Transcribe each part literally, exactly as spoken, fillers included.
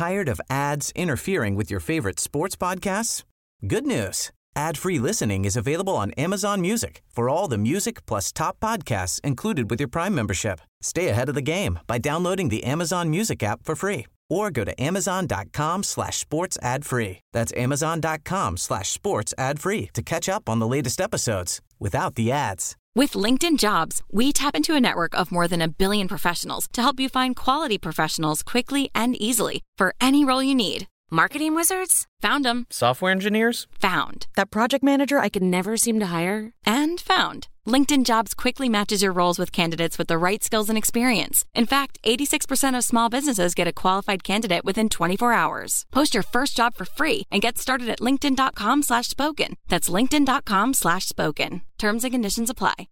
Tired of ads interfering with your favorite sports podcasts? Good news. Ad-free listening is available on Amazon Music for all the music plus top podcasts included with your Prime membership. Stay ahead of the game by downloading the Amazon Music app for free or go to amazon.com slash sports ad free. That's amazon.com slash sports ad free to catch up on the latest episodes without the ads. With LinkedIn Jobs, we tap into a network of more than a billion professionals to help you find quality professionals quickly and easily for any role you need. Marketing wizards? Found them. Software engineers? Found. That project manager I could never seem to hire? And found. LinkedIn Jobs quickly matches your roles with candidates with the right skills and experience. In fact, eighty-six percent of small businesses get a qualified candidate within twenty-four hours. Post your first job for free and get started at linkedin.com slash spoken. That's linkedin.com slash spoken. Terms and conditions apply.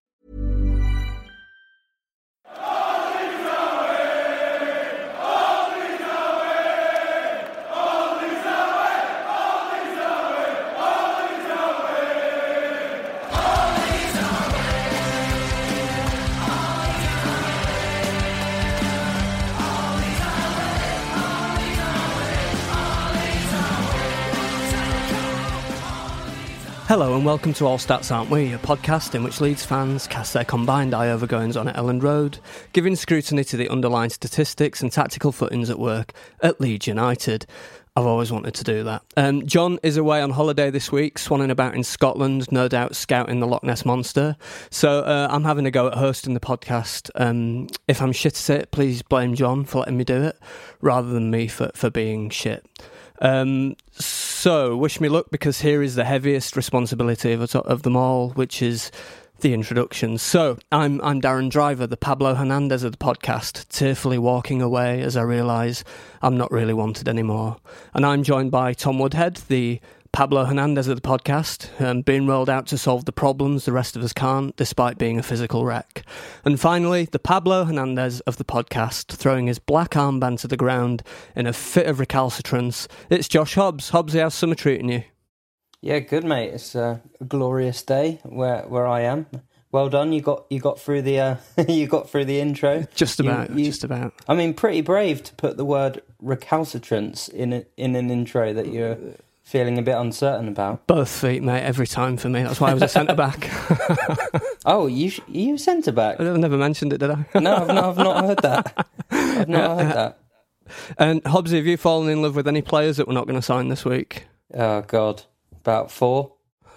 Hello and welcome to All Stats Aren't We, a podcast in which Leeds fans cast their combined eye over goings on at Elland Road, giving scrutiny to the underlying statistics and tactical footings at work at Leeds United. I've always wanted to do that. Um, John is away on holiday this week, swanning about in Scotland, no doubt scouting the Loch Ness Monster. So uh, I'm having a go at hosting the podcast. Um, if I'm shit at it, please blame John for letting me do it, rather than me for, for being shit. Um, so, wish me luck, because here is the heaviest responsibility of, of them all, which is the introduction. So, I'm I'm Darren Driver, the Pablo Hernandez of the podcast, tearfully walking away as I realise I'm not really wanted anymore. And I'm joined by Tom Woodhead, the Pablo Hernandez of the podcast, um, being rolled out to solve the problems the rest of us can't, despite being a physical wreck. And finally, the Pablo Hernandez of the podcast, throwing his black armband to the ground in a fit of recalcitrance. It's Josh Hobbs. Hobbsy, how's summer treating you? Yeah, good, mate. It's a glorious day where where I am. Well done. You got you got through the uh, you got through the intro. Just about. You, you, just about. I mean, pretty brave to put the word recalcitrance in a, in an intro that you're feeling a bit uncertain about. Both feet, mate, every time for me. That's why I was a centre-back. Oh, you you centre-back? I never mentioned it, did I? No, I've not, I've not heard that. I've not heard that. And Hobbsy, have you fallen in love with any players that we're not going to sign this week? Oh, God. About four.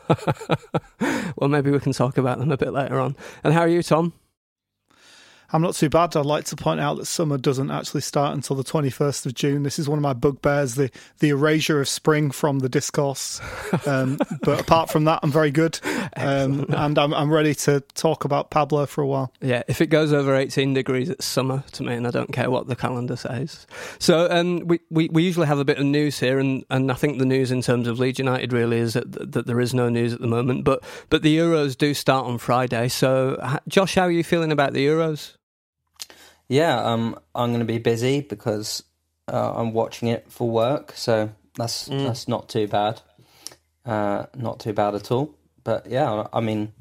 Well, maybe we can talk about them a bit later on. And how are you, Tom? I'm not too bad. I'd like to point out that summer doesn't actually start until the twenty-first of June. This is one of my bugbears, the, the erasure of spring from the discourse. Um, but apart from that, I'm very good. Um, and I'm, I'm ready to talk about Pablo for a while. Yeah, if it goes over eighteen degrees, it's summer to me, and I don't care what the calendar says. So um, we, we, we usually have a bit of news here, and, and I think the news in terms of Leeds United really is that, that there is no news at the moment. But, but the Euros do start on Friday. So, Josh, how are you feeling about the Euros? Yeah, um, I'm going to be busy because uh, I'm watching it for work, so that's mm. that's not too bad, uh, not too bad at all. But yeah, I mean,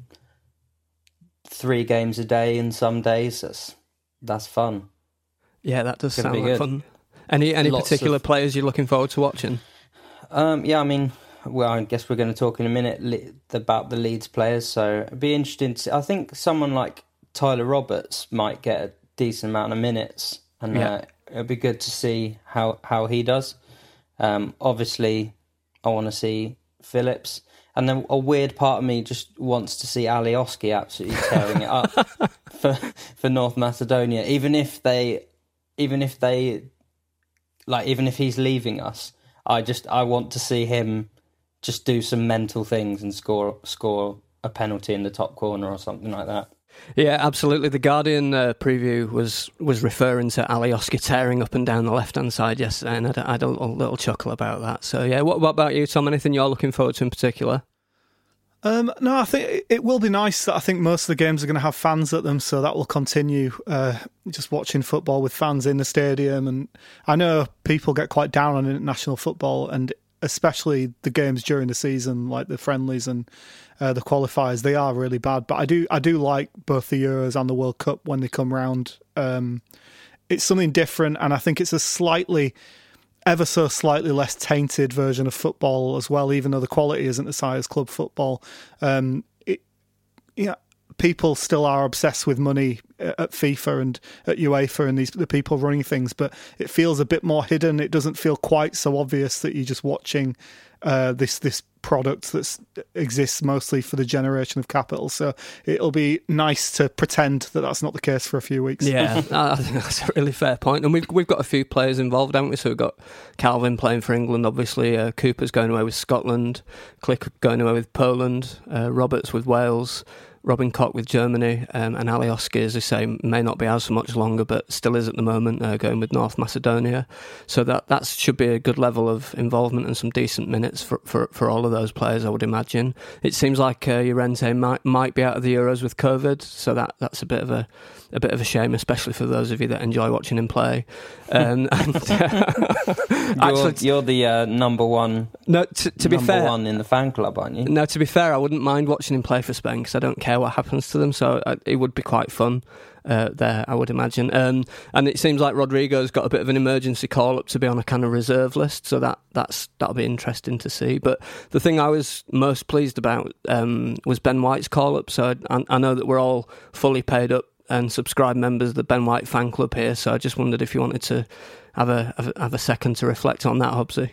three games a day in some days, that's that's fun. Yeah, that does sound like fun. Any any Lots particular of, players you're looking forward to watching? Um, yeah, I mean, well, I guess we're going to talk in a minute le- about the Leeds players, so it'd be interesting to see. I think someone like Tyler Roberts might get a decent amount of minutes, and yeah. uh, it'll be good to see how, how he does. Um, obviously, I want to see Phillips, and then a weird part of me just wants to see Alioski absolutely tearing it up for for North Macedonia. Even if they, even if they, like, even if he's leaving us, I just I want to see him just do some mental things and score score a penalty in the top corner or something like that. Yeah, absolutely. The Guardian uh, preview was, was referring to Alioski tearing up and down the left-hand side yesterday, and I had, I had a, a little chuckle about that. So, yeah, what, what about you, Tom? Anything you're looking forward to in particular? Um, no, I think it will be nice. That I think most of the games are going to have fans at them, so that will continue. Uh, just watching football with fans in the stadium, and I know people get quite down on international football, and especially the games during the season, like the friendlies and uh, the qualifiers, they are really bad. But I do, I do like both the Euros and the World Cup when they come round. Um, it's something different, and I think it's a slightly ever so slightly less tainted version of football as well, even though the quality isn't as high as club football. Um, it, yeah, people still are obsessed with money at FIFA and at UEFA and these the people running things, but it feels a bit more hidden. It doesn't feel quite so obvious that you're just watching uh, this this product that exists mostly for the generation of capital. So it'll be nice to pretend that that's not the case for a few weeks. Yeah, I think that's a really fair point. And we've we've got a few players involved, haven't we? So we've got Calvin playing for England, obviously. Uh, Cooper's going away with Scotland. Click going away with Poland. Uh, Roberts with Wales. Robin Koch with Germany, um, and Alioski, as I say, may not be out so much longer, but still is at the moment, uh, going with North Macedonia. So that that should be a good level of involvement and some decent minutes for, for, for all of those players, I would imagine. It seems like uh, Llorente might might be out of the Euros with COVID, so that that's a bit of a a bit of a shame, especially for those of you that enjoy watching him play. Um, and, uh, you're, actually, you're the uh, number one. No, to, to be fair, one in the fan club, aren't you? No, to be fair, I wouldn't mind watching him play for Spain because I don't care what happens to them. So I, it would be quite fun uh, there, I would imagine. Um, and it seems like Rodrigo's got a bit of an emergency call up to be on a kind of reserve list. So that that's that'll be interesting to see. But the thing I was most pleased about um, was Ben White's call up. So I, I know that we're all fully paid up and subscribed members of the Ben White fan club here, so I just wondered if you wanted to have a have a, have a second to reflect on that, Hobbsy.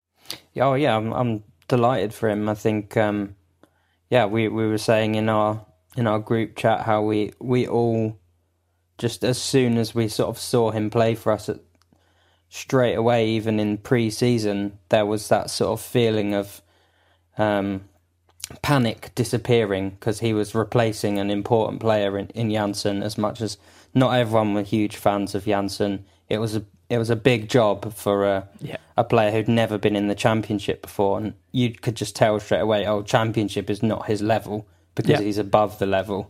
Oh yeah, I'm, I'm delighted for him. I think, um, yeah, we, we were saying in our in our group chat how we we all just as soon as we sort of saw him play for us, at, straight away, even in pre-season, there was that sort of feeling of um, panic disappearing because he was replacing an important player in, in Janssen. As much as not everyone were huge fans of Janssen, it was a it was a big job for a yeah. a player who'd never been in the Championship before, and you could just tell straight away, oh, Championship is not his level because yeah. he's above the level.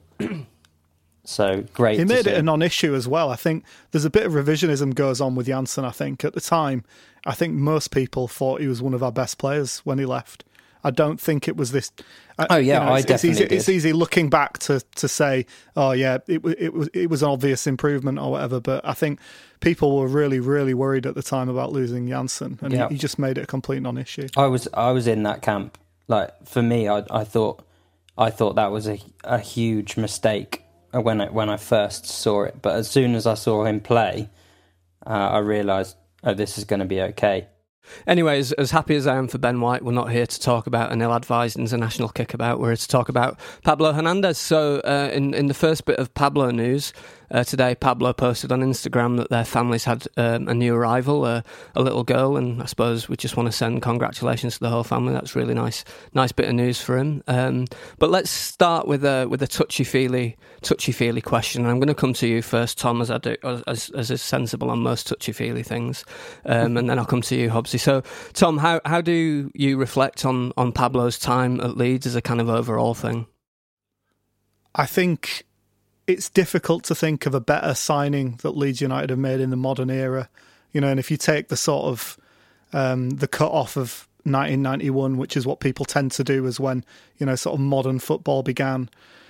So great. He made see. it a non-issue as well. I think there's a bit of revisionism goes on with Janssen. I think at the time, I think most people thought he was one of our best players when he left. I don't think it was this. Uh, oh yeah, you know, I it's, definitely it's easy, did. It's easy looking back to, to say, oh yeah, it it was it was an obvious improvement or whatever. But I think people were really really worried at the time about losing Janssen, and yeah. he, he just made it a complete non-issue. I was I was in that camp. Like for me, I I thought I thought that was a a huge mistake when I when I first saw it. But as soon as I saw him play, uh, I realised, oh, this is going to be okay. Anyways, as happy as I am for Ben White, we're not here to talk about an ill-advised international kickabout. We're here to talk about Pablo Hernandez. So uh, in, in the first bit of Pablo news, uh, today Pablo posted on Instagram that their families had um, a new arrival, uh, a little girl, and I suppose we just want to send congratulations to the whole family. That's really nice nice bit of news for him. Um, but let's start with a, with a touchy-feely touchy-feely question. I'm going to come to you first, Tom, as I do, as, as is sensible on most touchy-feely things, um, and then I'll come to you, Hobbsy. So, Tom, how, how do you reflect on, on Pablo's time at Leeds as a kind of overall thing? I think it's difficult to think of a better signing that Leeds United have made in the modern era. You know, and if you take the sort of um, the cut-off of nineteen ninety-one, which is what people tend to do, is when, you know, sort of modern football began.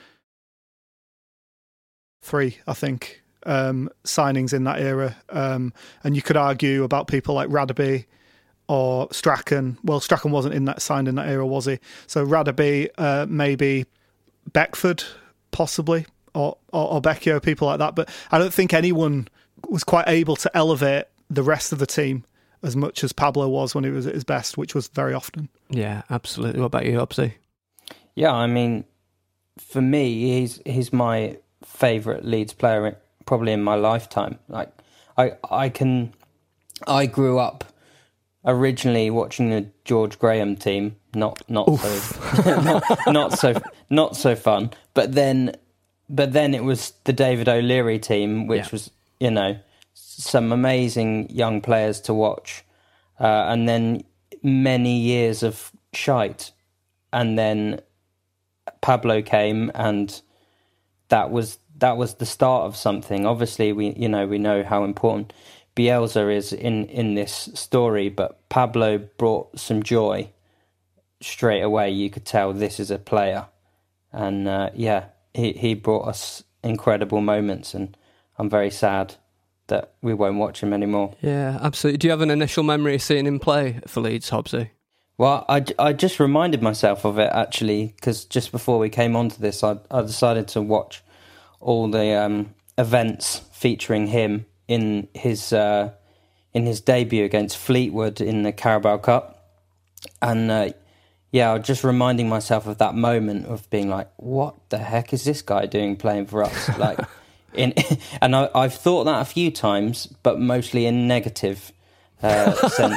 Three, I think, um, signings in that era. Um, and you could argue about people like Radaby or Strachan. Well, Strachan wasn't in that signed in that era, was he? So Radaby, uh, maybe Beckford, possibly, or, or or Becchio, people like that. But I don't think anyone was quite able to elevate the rest of the team as much as Pablo was when he was at his best, which was very often. Yeah, absolutely. What about you, Hobbsy? Yeah, I mean, for me, he's he's my favourite Leeds player probably in my lifetime. Like, I I can, I grew up originally watching the George Graham team, not not Oof. so not, not so not so fun. But then, but then it was the David O'Leary team, which yeah. was, you know, some amazing young players to watch, uh, and then many years of shite, and then Pablo came, and that was that was the start of something. Obviously, we you know we know how important Bielsa is in, in this story, but Pablo brought some joy straight away. You could tell this is a player, and uh, yeah, he he brought us incredible moments, and I'm very sad that we won't watch him anymore. Yeah, absolutely. Do you have an initial memory of seeing him play for Leeds, Hobbsy? Well, I, I just reminded myself of it, actually, because just before we came onto this, I, I decided to watch all the um, events featuring him in his uh, in his debut against Fleetwood in the Carabao Cup. And uh, yeah, I was just reminding myself of that moment of being like, what the heck is this guy doing playing for us? Like, in and I, I've thought that a few times, but mostly in negative uh,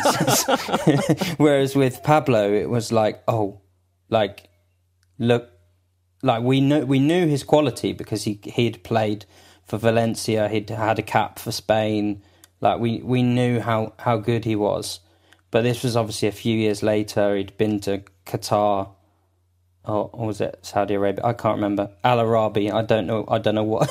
senses. Whereas with Pablo, it was like, oh, like, look, like we knew we knew his quality because he he'd played for Valencia, he'd had a cap for Spain. Like we, we knew how, how good he was. But this was obviously a few years later. He'd been to Qatar, or, or was it Saudi Arabia? I can't remember. Al Arabi. I don't know. I don't know what.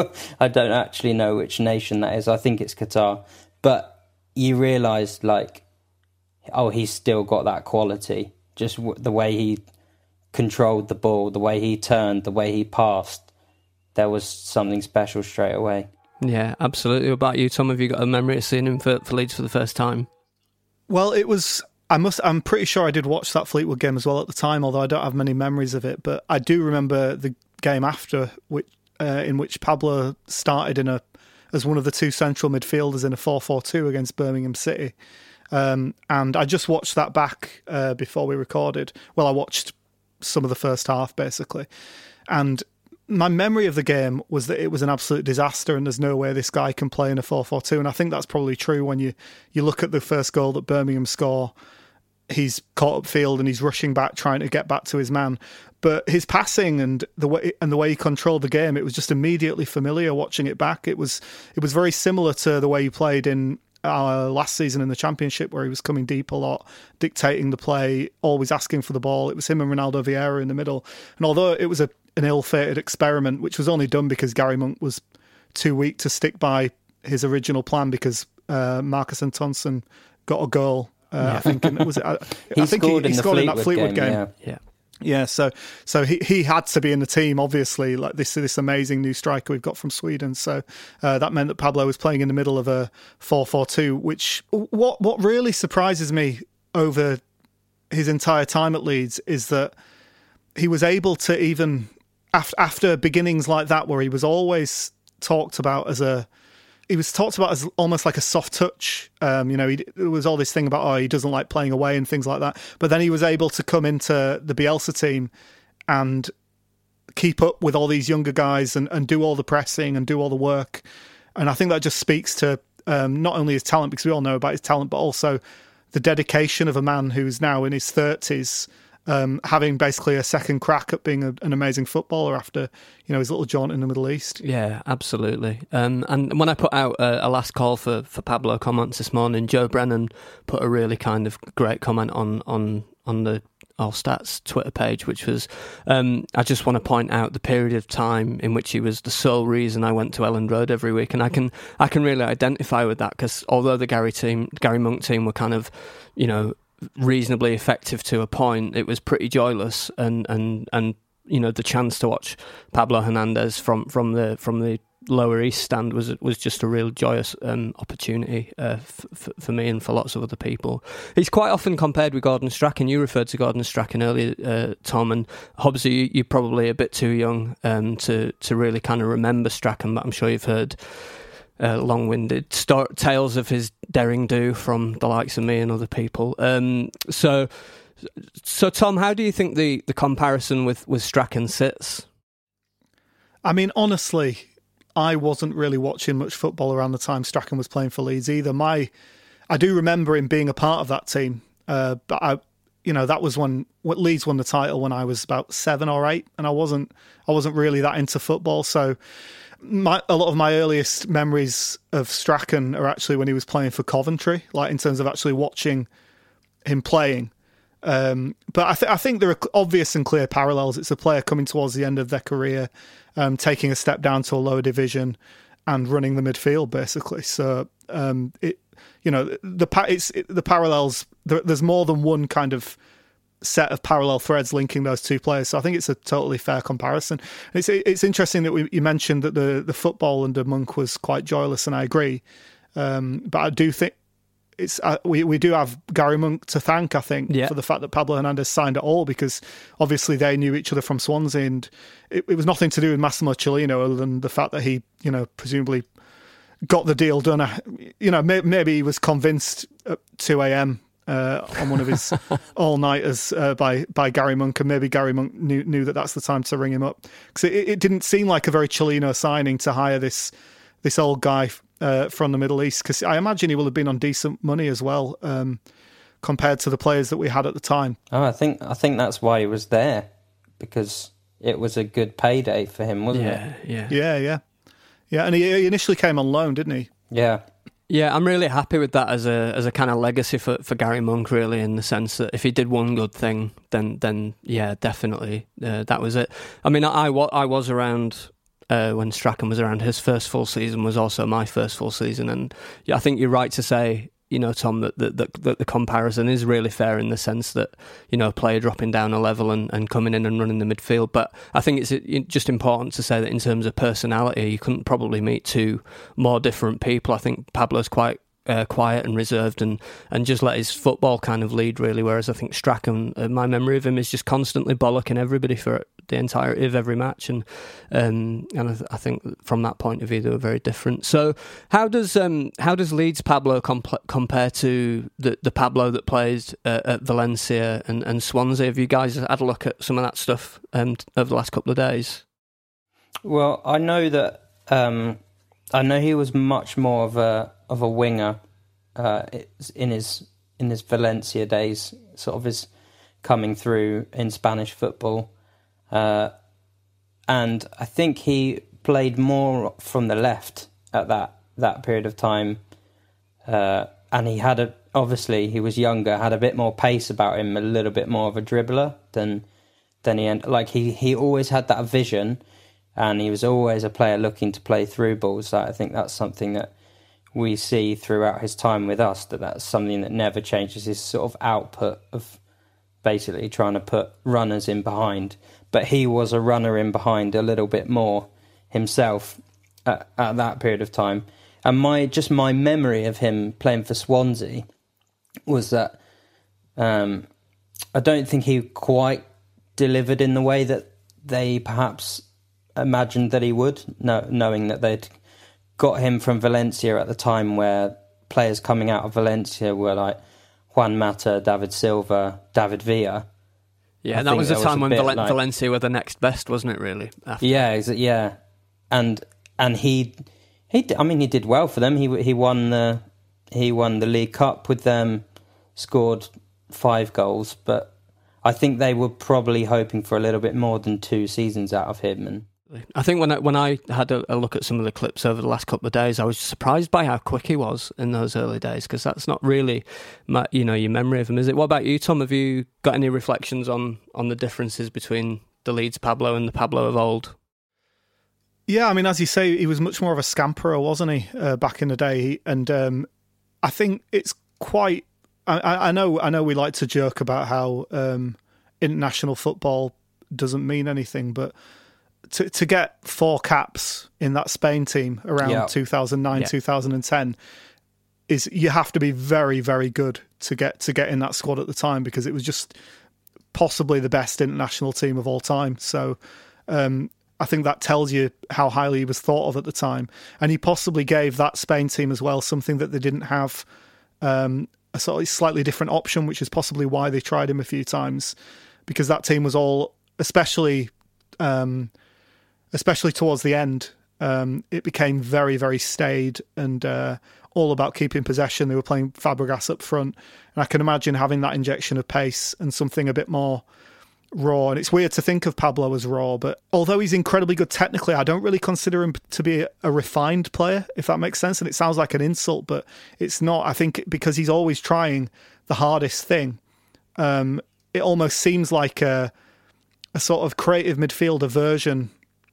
I don't actually know which nation that is. I think it's Qatar. But you realise, like, oh, he's still got that quality. Just w- the way he controlled the ball, the way he turned, the way he passed. There was something special straight away. Yeah, absolutely. What about you, Tom? Have you got a memory of seeing him for, for Leeds for the first time? Well, it was. I must. I'm pretty sure I did watch that Fleetwood game as well at the time, although I don't have many memories of it. But I do remember the game after, which uh, in which Pablo started in a as one of the two central midfielders in a four four two against Birmingham City. Um, and I just watched that back uh, before we recorded. Well, I watched some of the first half basically, and my memory of the game was that it was an absolute disaster and there's no way this guy can play in a four four two. And I think that's probably true when you, you look at the first goal that Birmingham score. He's caught upfield and he's rushing back, trying to get back to his man. But his passing and the way and the way he controlled the game, it was just immediately familiar watching it back. It was it was very similar to the way he played in our last season in the Championship, where he was coming deep a lot, dictating the play, always asking for the ball. It was him and Ronaldo Vieira in the middle. And although it was a an ill-fated experiment, which was only done because Gary Monk was too weak to stick by his original plan because uh, Marcus Antonsen got a goal. Uh, yeah. I think and was it, I, he I think scored, he, in, he scored the in that Fleetwood game. game. Yeah, yeah. Yeah, so so he, he had to be in the team, obviously, like this this amazing new striker we've got from Sweden. So uh, that meant that Pablo was playing in the middle of a four four two, which what what really surprises me over his entire time at Leeds is that he was able to even after after beginnings like that, where he was always talked about as a he was talked about as almost like a soft touch. Um, you know, he, there was all this thing about, oh, he doesn't like playing away and things like that. But then he was able to come into the Bielsa team and keep up with all these younger guys and, and do all the pressing and do all the work. And I think that just speaks to um, not only his talent, because we all know about his talent, but also the dedication of a man who's now in his thirties, Um, having basically a second crack at being a, an amazing footballer after, you know, his little jaunt in the Middle East. Yeah, absolutely. Um, and when I put out a, a last call for, for Pablo comments this morning, Joe Brennan put a really kind of great comment on on, on the All Stats Twitter page, which was, um, I just want to point out the period of time in which he was the sole reason I went to Elland Road every week. And I can I can really identify with that, because although the Gary team, Gary Monk team were kind of, you know, reasonably effective to a point, it was pretty joyless, and and and you know, the chance to watch Pablo Hernandez from from the from the lower east stand was was just a real joyous um, opportunity uh, f- f- for me and for lots of other people. He's quite often compared with Gordon Strachan. You referred to Gordon Strachan earlier, uh, Tom, and Hobbsy, you, you're probably a bit too young um, to to really kind of remember Strachan, but I'm sure you've heard Uh, long-winded sto- tales of his daring do from the likes of me and other people. Um, so, so Tom, how do you think the, the comparison with, with Strachan sits? I mean, honestly, I wasn't really watching much football around the time Strachan was playing for Leeds either. My, I do remember him being a part of that team, uh, but I, you know, that was when what Leeds won the title when I was about seven or eight, and I wasn't, I wasn't really that into football, so. My, a lot of my earliest memories of Strachan are actually when he was playing for Coventry, like in terms of actually watching him playing. Um, but I, th- I think there are obvious and clear parallels. It's a player coming towards the end of their career, um, taking a step down to a lower division and running the midfield, basically. So, um, it, you know, the it's it, the parallels. There, there's more than one kind of set of parallel threads linking those two players. So I think it's a totally fair comparison. It's it's interesting that we, you mentioned that the, the football under Monk was quite joyless, and I agree. Um, but I do think it's uh, we we do have Gary Monk to thank, I think, yeah. for the fact that Pablo Hernandez signed at all, because obviously they knew each other from Swansea, and it, it was nothing to do with Massimo Cellino other than the fact that he, you know, presumably got the deal done. You know, may, maybe he was convinced at two a.m. Uh, on one of his all-nighters uh, by by Gary Monk, and maybe Gary Monk knew knew that that's the time to ring him up, because it, it didn't seem like a very Cellino signing to hire this this old guy uh, from the Middle East, because I imagine he will have been on decent money as well um, compared to the players that we had at the time. Oh, I think I think that's why he was there, because it was a good payday for him, wasn't yeah, it? Yeah, yeah, yeah, yeah. And he, he initially came on loan, didn't he? Yeah. Yeah, I'm really happy with that as a as a kind of legacy for, for Gary Monk, really, in the sense that if he did one good thing, then then yeah, definitely uh, that was it. I mean, I, I, I was around uh, when Strachan was around. His first full season was also my first full season, and yeah, I think you're right to say, you know, Tom, that, that, that, that the comparison is really fair in the sense that, you know, a player dropping down a level and, and coming in and running the midfield. But I think it's just important to say that in terms of personality, you couldn't probably meet two more different people. I think Pablo's quite uh, quiet and reserved and, and just let his football kind of lead, really, whereas I think Strachan, uh, my memory of him is just constantly bollocking everybody for the entirety of every match, and um, and I, th- I think from that point of view they were very different. So how does um, how does Leeds Pablo comp- compare to the, the Pablo that plays uh, at Valencia and, and Swansea? Have you guys had a look at some of that stuff um, over the last couple of days? Well, I know that um, I know he was much more of a of a winger uh, in his in his Valencia days, sort of his coming through in Spanish football. Uh, and I think he played more from the left at that, that period of time. Uh, and he had a, obviously he was younger, had a bit more pace about him, a little bit more of a dribbler than, than he, ended. like he, he always had that vision, and he was always a player looking to play through balls. So I think that's something that we see throughout his time with us, that that's something that never changes, his sort of output of basically trying to put runners in behind. But he was a runner in behind a little bit more himself at, at that period of time. And my just my memory of him playing for Swansea was that um, I don't think he quite delivered in the way that they perhaps imagined that he would, no, knowing that they'd got him from Valencia at the time where players coming out of Valencia were like Juan Mata, David Silva, David Villa. Yeah, and that was the time when Val- like, Valencia were the next best, wasn't it? Really? After. Yeah, yeah, and and he he I mean he did well for them. He he won the he won the League Cup with them, scored five goals. But I think they were probably hoping for a little bit more than two seasons out of him. And I think when I, when I had a, a look at some of the clips over the last couple of days, I was surprised by how quick he was in those early days, because that's not really, my, you know, your memory of him, is it? What about you, Tom? Have you got any reflections on, on the differences between the Leeds Pablo and the Pablo of old? Yeah, I mean, as you say, he was much more of a scamperer, wasn't he, uh, back in the day? And um, I think it's quite. I, I know, I know, we like to joke about how um, international football doesn't mean anything, but To to get four caps in that Spain team around yeah. two thousand nine, yeah. two thousand ten is, you have to be very, very good to get to get in that squad at the time, because it was just possibly the best international team of all time. So um, I think that tells you how highly he was thought of at the time. And he possibly gave that Spain team as well something that they didn't have, um, a sort of slightly different option, which is possibly why they tried him a few times, because that team was all, especially... Um, especially towards the end, um, it became very, very staid and uh, all about keeping possession. They were playing Fabregas up front, and I can imagine having that injection of pace and something a bit more raw. And it's weird to think of Pablo as raw, but although he's incredibly good technically, I don't really consider him to be a refined player, if that makes sense. And it sounds like an insult, but it's not. I think because he's always trying the hardest thing, um, it almost seems like a, a sort of creative midfielder version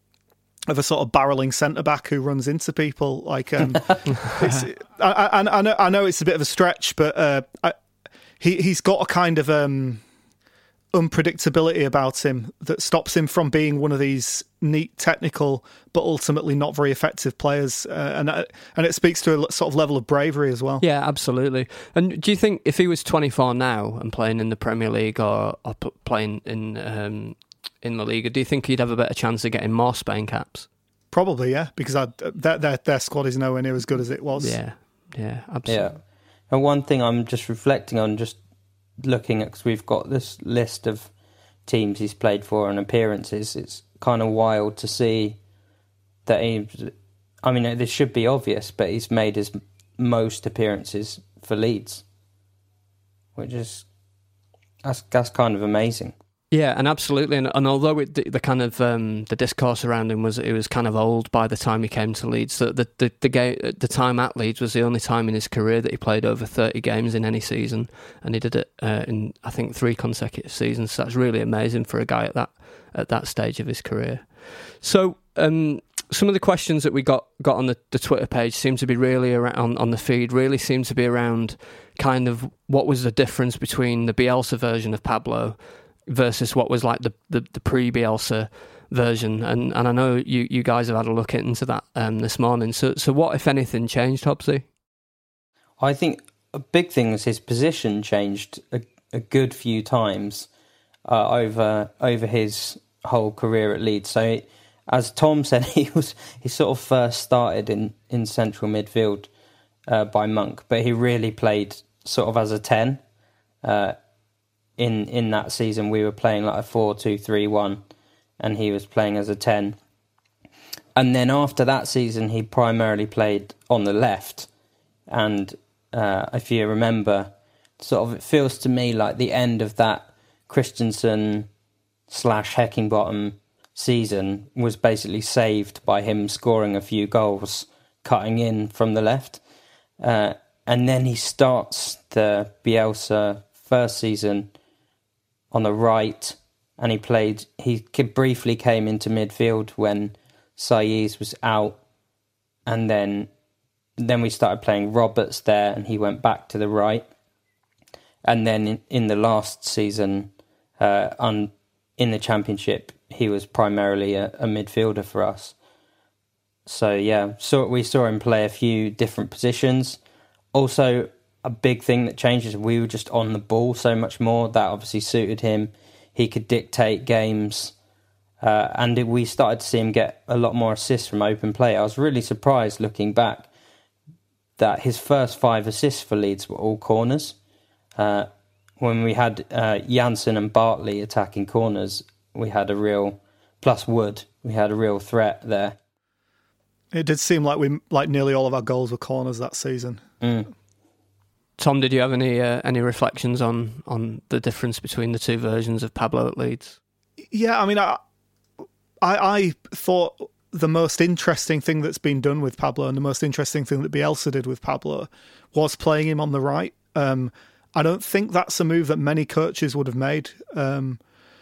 of a sort of barreling centre-back who runs into people. Like, um, it's, I, I, I, know, I know it's a bit of a stretch, but uh, I, he, he's got a kind of... Um, unpredictability about him that stops him from being one of these neat, technical, but ultimately not very effective players. Uh, and uh, and it speaks to a sort of level of bravery as well. Yeah, absolutely. And do you think if he was twenty-four now and playing in the Premier League or, or playing in um, in La Liga, do you think he'd have a better chance of getting more Spain caps? Probably, yeah, because I'd, their, their their squad is nowhere near as good as it was. Yeah, yeah, absolutely. Yeah. And one thing I'm just reflecting on, just looking at, because we've got this list of teams he's played for and appearances, it's kind of wild to see that he, I mean, this should be obvious, but he's made his most appearances for Leeds, which is, that's, that's kind of amazing. Yeah, and absolutely, and, and although it, the, the kind of um, the discourse around him was it was kind of old by the time he came to Leeds, the the the, the, game, the time at Leeds was the only time in his career that he played over thirty games in any season, and he did it uh, in I think three consecutive seasons. So that's really amazing for a guy at that at that stage of his career. So um, some of the questions that we got got on the, the Twitter page seem to be really around on, on the feed. Really seem to be around kind of what was the difference between the Bielsa version of Pablo versus what was like the, the, the pre-Bielsa version, and and I know you, you guys have had a look into that um, this morning. So so what, if anything, changed, Hobbsy? I think a big thing is his position changed a, a good few times uh, over over his whole career at Leeds. So it, as Tom said, he was he sort of first started in, in central midfield uh, by Monk, but he really played sort of as a ten. Uh, In in that season, we were playing like a four two three one, and he was playing as a ten. And then after that season, he primarily played on the left. And uh, if you remember, sort of it feels to me like the end of that Christensen slash Heckingbottom season was basically saved by him scoring a few goals, cutting in from the left. Uh, and then he starts the Bielsa first season on the right, and he played, he briefly came into midfield when Saiz was out, and then then we started playing Roberts there, and he went back to the right. And then in, in the last season, uh, on, in the Championship, he was primarily a, a midfielder for us. So yeah, so we saw him play a few different positions. Also, a big thing that changes, we were just on the ball so much more. That obviously suited him. He could dictate games. Uh, and it, we started to see him get a lot more assists from open play. I was really surprised looking back that his first five assists for Leeds were all corners. Uh, when we had uh, Janssen and Bartley attacking corners, we had a real, plus Wood, we had a real threat there. It did seem like we like nearly all of our goals were corners that season. Mm. Tom, did you have any uh, any reflections on, on the difference between the two versions of Pablo at Leeds? Yeah, I mean, I, I I thought the most interesting thing that's been done with Pablo, and the most interesting thing that Bielsa did with Pablo, was playing him on the right. Um, I don't think that's a move that many coaches would have made. Um,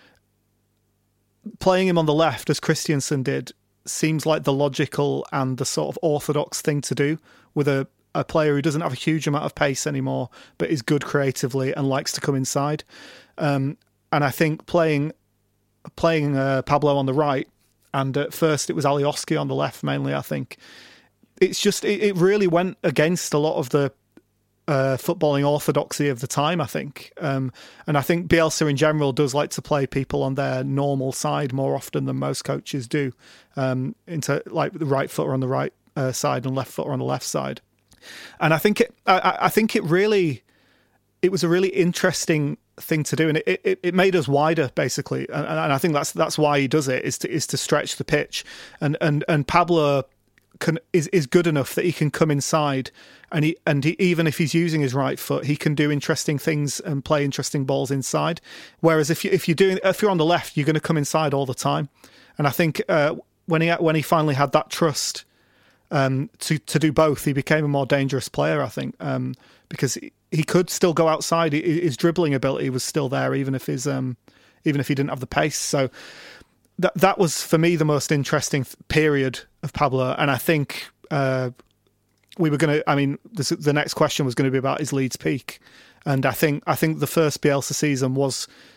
playing him on the left, as Christensen did, seems like the logical and the sort of orthodox thing to do with a a player who doesn't have a huge amount of pace anymore, but is good creatively and likes to come inside. Um, and I think playing playing uh, Pablo on the right, and at first it was Alioski on the left mainly, I think, it's just, it, it really went against a lot of the uh, footballing orthodoxy of the time, I think. Um, and I think Bielsa in general does like to play people on their normal side more often than most coaches do, um, into like the right footer on the right uh, side and left footer on the left side. And I think it, I, I think it really, it was a really interesting thing to do, and it, it, it made us wider basically. And, and I think that's that's why he does it, is to is to stretch the pitch. And and and Pablo can is is good enough that he can come inside, and he and he, even if he's using his right foot, he can do interesting things and play interesting balls inside. Whereas if you if you're doing if you're on the left, you're going to come inside all the time. And I think uh, when he when he finally had that trust Um, to to do both, he became a more dangerous player, I think, um, because he, he could still go outside. His dribbling ability was still there, even if his um, even if he didn't have the pace. So that that was for me the most interesting period of Pablo, and I think uh, we were going to. I mean, this, the next question was going to be about his Leeds peak, and I think I think the first Bielsa season was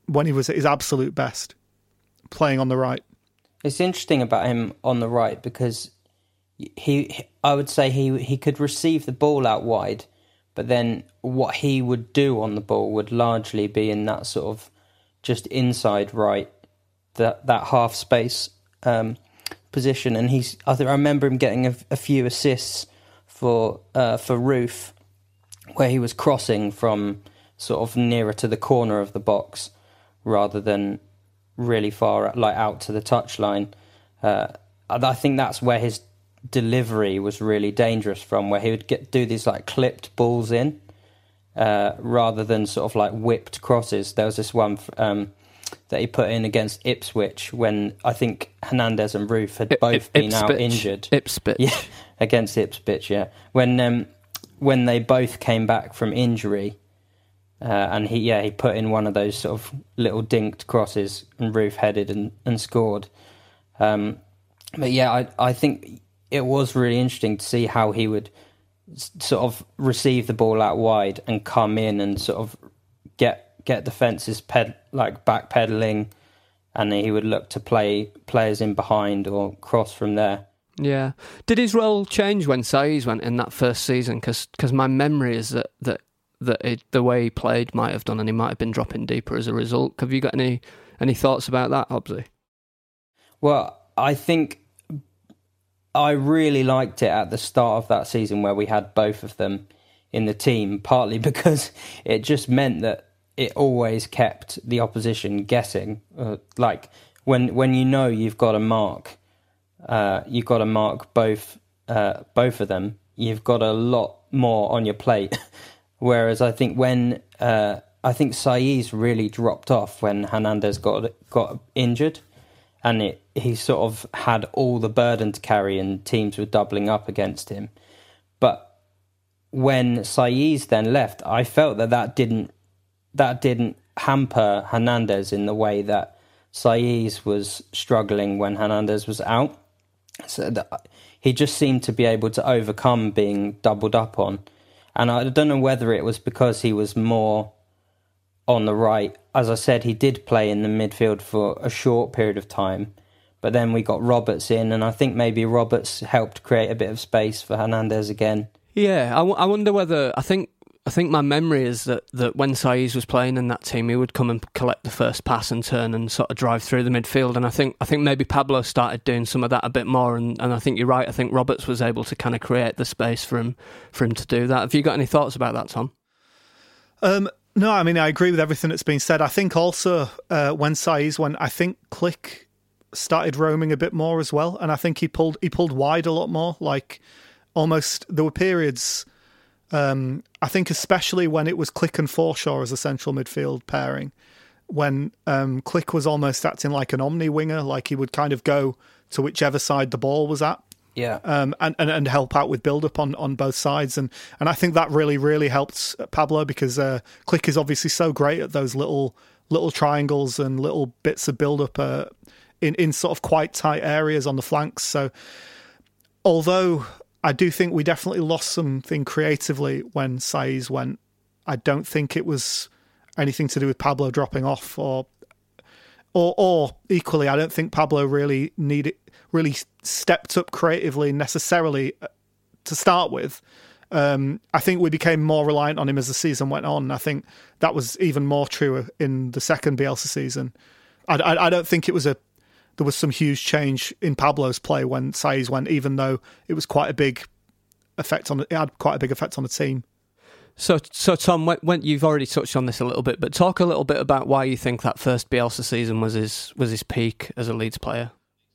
when he was at his absolute best, playing on the right. It's interesting about him on the right because he, I would say he he could receive the ball out wide, but then what he would do on the ball would largely be in that sort of just inside right, that that half space um, position. And he's, I think I remember him getting a, a few assists for uh, for Roof, where he was crossing from sort of nearer to the corner of the box rather than really far like out to the touchline. Uh, I think that's where his delivery was really dangerous from, where he would get do these like clipped balls in uh, rather than sort of like whipped crosses. There was this one um, that he put in against Ipswich when I think Hernandez and Roof had both I, I, been out injured. Ipswich. Yeah, against Ipswich, yeah. When um, when they both came back from injury, uh, and he yeah he put in one of those sort of little dinked crosses and Roof headed and, and scored. Um, but yeah, I I think it was really interesting to see how he would sort of receive the ball out wide and come in and sort of get get defences ped, like backpedaling, and he would look to play players in behind or cross from there. Yeah. Did his role change when Saiz went in that first season? Because my memory is that that that it, the way he played might have done, and he might have been dropping deeper as a result. Have you got any any thoughts about that, Hobbsy? Well, I think I really liked it at the start of that season where we had both of them in the team, partly because it just meant that it always kept the opposition guessing. Uh, like when when you know you've got to mark, uh, you've got to mark both uh, both of them. You've got a lot more on your plate. Whereas I think when uh, I think Saiz really dropped off when Hernandez got got injured. And it, he sort of had all the burden to carry and teams were doubling up against him. But when Saiz then left, I felt that that didn't, that didn't hamper Hernandez in the way that Saiz was struggling when Hernandez was out. So that he just seemed to be able to overcome being doubled up on. And I don't know whether it was because he was more on the right. As I said, he did play in the midfield for a short period of time, but then we got Roberts in, and I think maybe Roberts helped create a bit of space for Hernandez again. Yeah, I, w- I wonder whether... I think I think my memory is that, that when Saiz was playing in that team, he would come and collect the first pass and turn and sort of drive through the midfield, and I think I think maybe Pablo started doing some of that a bit more, and, and I think you're right, I think Roberts was able to kind of create the space for him, for him to do that. Have you got any thoughts about that, Tom? Um... No, I mean, I agree with everything that's been said. I think also uh, when Saiz went, I think Click started roaming a bit more as well. And I think he pulled he pulled wide a lot more. Like, almost, there were periods, um, I think especially when it was Click and Forshaw as a central midfield pairing, when um, Click was almost acting like an omni-winger, like he would kind of go to whichever side the ball was at. Yeah, um, and, and and help out with build-up on, on both sides. And, and I think that really, really helped Pablo because uh, Click is obviously so great at those little little triangles and little bits of build-up uh, in, in sort of quite tight areas on the flanks. So although I do think we definitely lost something creatively when Saiz went, I don't think it was anything to do with Pablo dropping off or or or equally, I don't think Pablo really needed really stepped up creatively necessarily to start with. Um, I think we became more reliant on him as the season went on. I think that was even more true in the second Bielsa season. I, I, I don't think it was a there was some huge change in Pablo's play when Saiz went, even though it was quite a big effect on it had quite a big effect on the team. So, so Tom, when, when you've already touched on this a little bit, but talk a little bit about why you think that first Bielsa season was his was his peak as a Leeds player.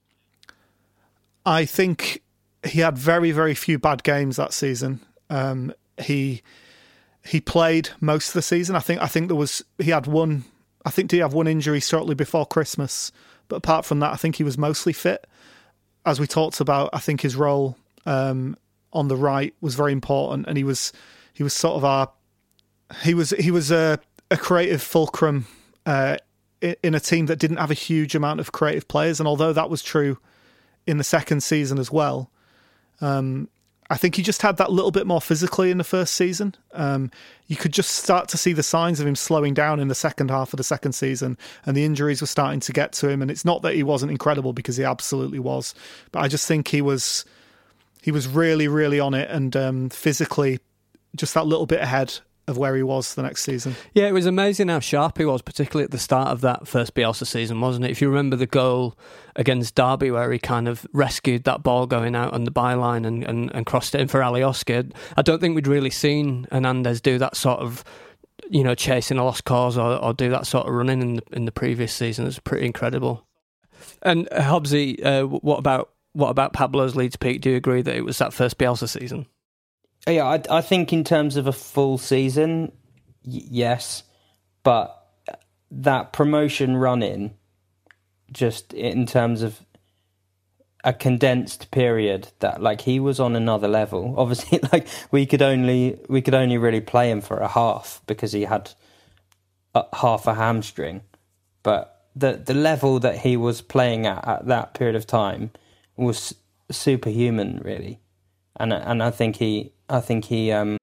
I think he had very, very few bad games that season. Um, he he played most of the season. I think I think there was he had one. I think did he have one injury shortly before Christmas? But apart from that, I think he was mostly fit. As we talked about, I think his role um, on the right was very important, and he was he was sort of our he was he was a, a creative fulcrum uh, in a team that didn't have a huge amount of creative players. And although that was true in the second season as well, um, I think he just had that little bit more physically in the first season. Um, you could just start to see the signs of him slowing down in the second half of the second season, and the injuries were starting to get to him. And it's not that he wasn't incredible, because he absolutely was, but I just think he was he was really, really on it, and um, physically just that little bit ahead of where he was the next season. Yeah, it was amazing how sharp he was, particularly at the start of that first Bielsa season, wasn't it? If you remember the goal against Derby where he kind of rescued that ball going out on the byline and, and, and crossed it in for Alioski, I don't think we'd really seen Hernandez do that sort of, you know, chasing a lost cause or, or do that sort of running in the, in the previous season. It was pretty incredible. And uh, Hobbsy, uh, what about what about Pablo's Leeds peak? Do you agree that it was that first Bielsa season? Yeah, I, I think in terms of a full season, y- yes, but that promotion run-in, just in terms of a condensed period, that like he was on another level. Obviously, like we could only we could only really play him for a half because he had a, half a hamstring, but the the level that he was playing at at that period of time was superhuman, really, and and I think he. I think he... Um...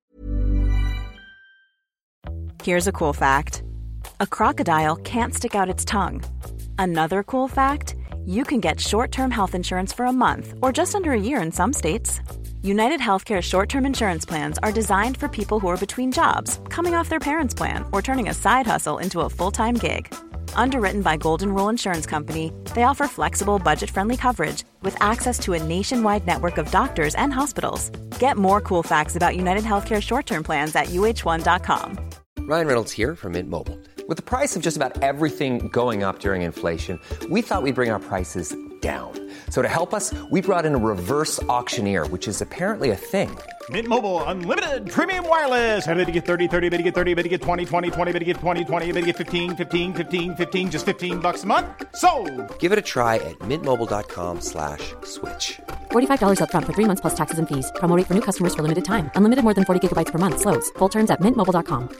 Here's a cool fact. A crocodile can't stick out its tongue. Another cool fact, you can get short-term health insurance for a month or just under a year in some states. United Healthcare short-term insurance plans are designed for people who are between jobs, coming off their parents' plan, or turning a side hustle into a full-time gig. Underwritten by Golden Rule Insurance Company, they offer flexible, budget-friendly coverage with access to a nationwide network of doctors and hospitals. Get more cool facts about United Healthcare short-term plans at U H one dot com. Ryan Reynolds here from Mint Mobile. With the price of just about everything going up during inflation, we thought we'd bring our prices down. So to help us, we brought in a reverse auctioneer, which is apparently a thing. Mint Mobile Unlimited Premium Wireless. How to get thirty, thirty, how to get thirty, how to get twenty, twenty, twenty, how to get twenty, twenty, how to get fifteen, fifteen, fifteen, fifteen, just fifteen bucks a month? Sold! Give it a try at mintmobile.com slash switch. forty-five dollars up front for three months plus taxes and fees. Promo rate for new customers for limited time. Unlimited more than forty gigabytes per month. Slows full terms at mint mobile dot com.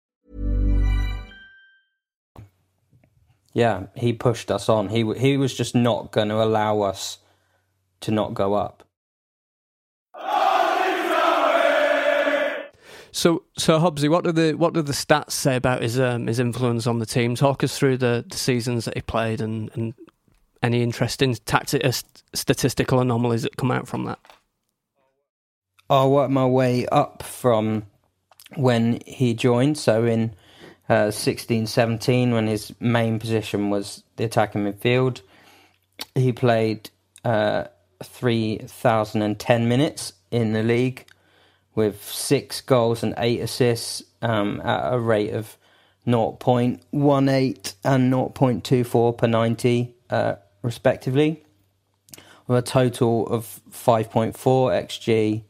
Yeah, he pushed us on. He he was just not going to allow us to not go up. So, so Hobbsy, what do the what do the stats say about his um, his influence on the team? Talk us through the, the seasons that he played and, and any interesting tactic, uh, statistical anomalies that come out from that. I'll work my way up from when he joined. So in uh, sixteen seventeen, when his main position was the attacking midfield, he played uh, three thousand ten minutes in the league, with six goals and eight assists um, at a rate of zero point one eight and zero point two four per ninety, uh, respectively, with a total of five point four X G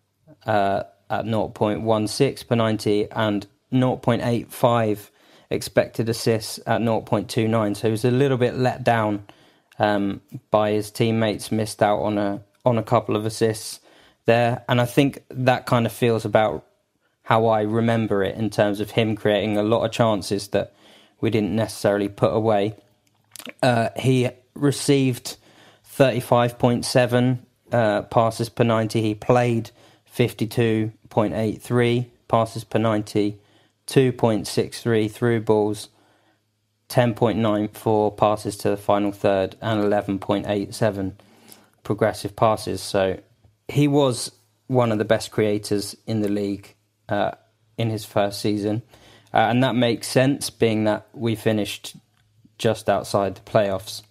uh, at zero point one six per ninety and zero point eight five expected assists at zero point two nine. So he was a little bit let down um, by his teammates, missed out on a on a couple of assists there, and I think that kind of feels about how I remember it in terms of him creating a lot of chances that we didn't necessarily put away. Uh, he received thirty-five point seven uh, passes per ninety. He played fifty-two point eight three passes per ninety, two point six three through balls, ten point nine four passes to the final third, and eleven point eight seven progressive passes. So he was one of the best creators in the league uh, in his first season. Uh, and that makes sense, being that we finished just outside the playoffs.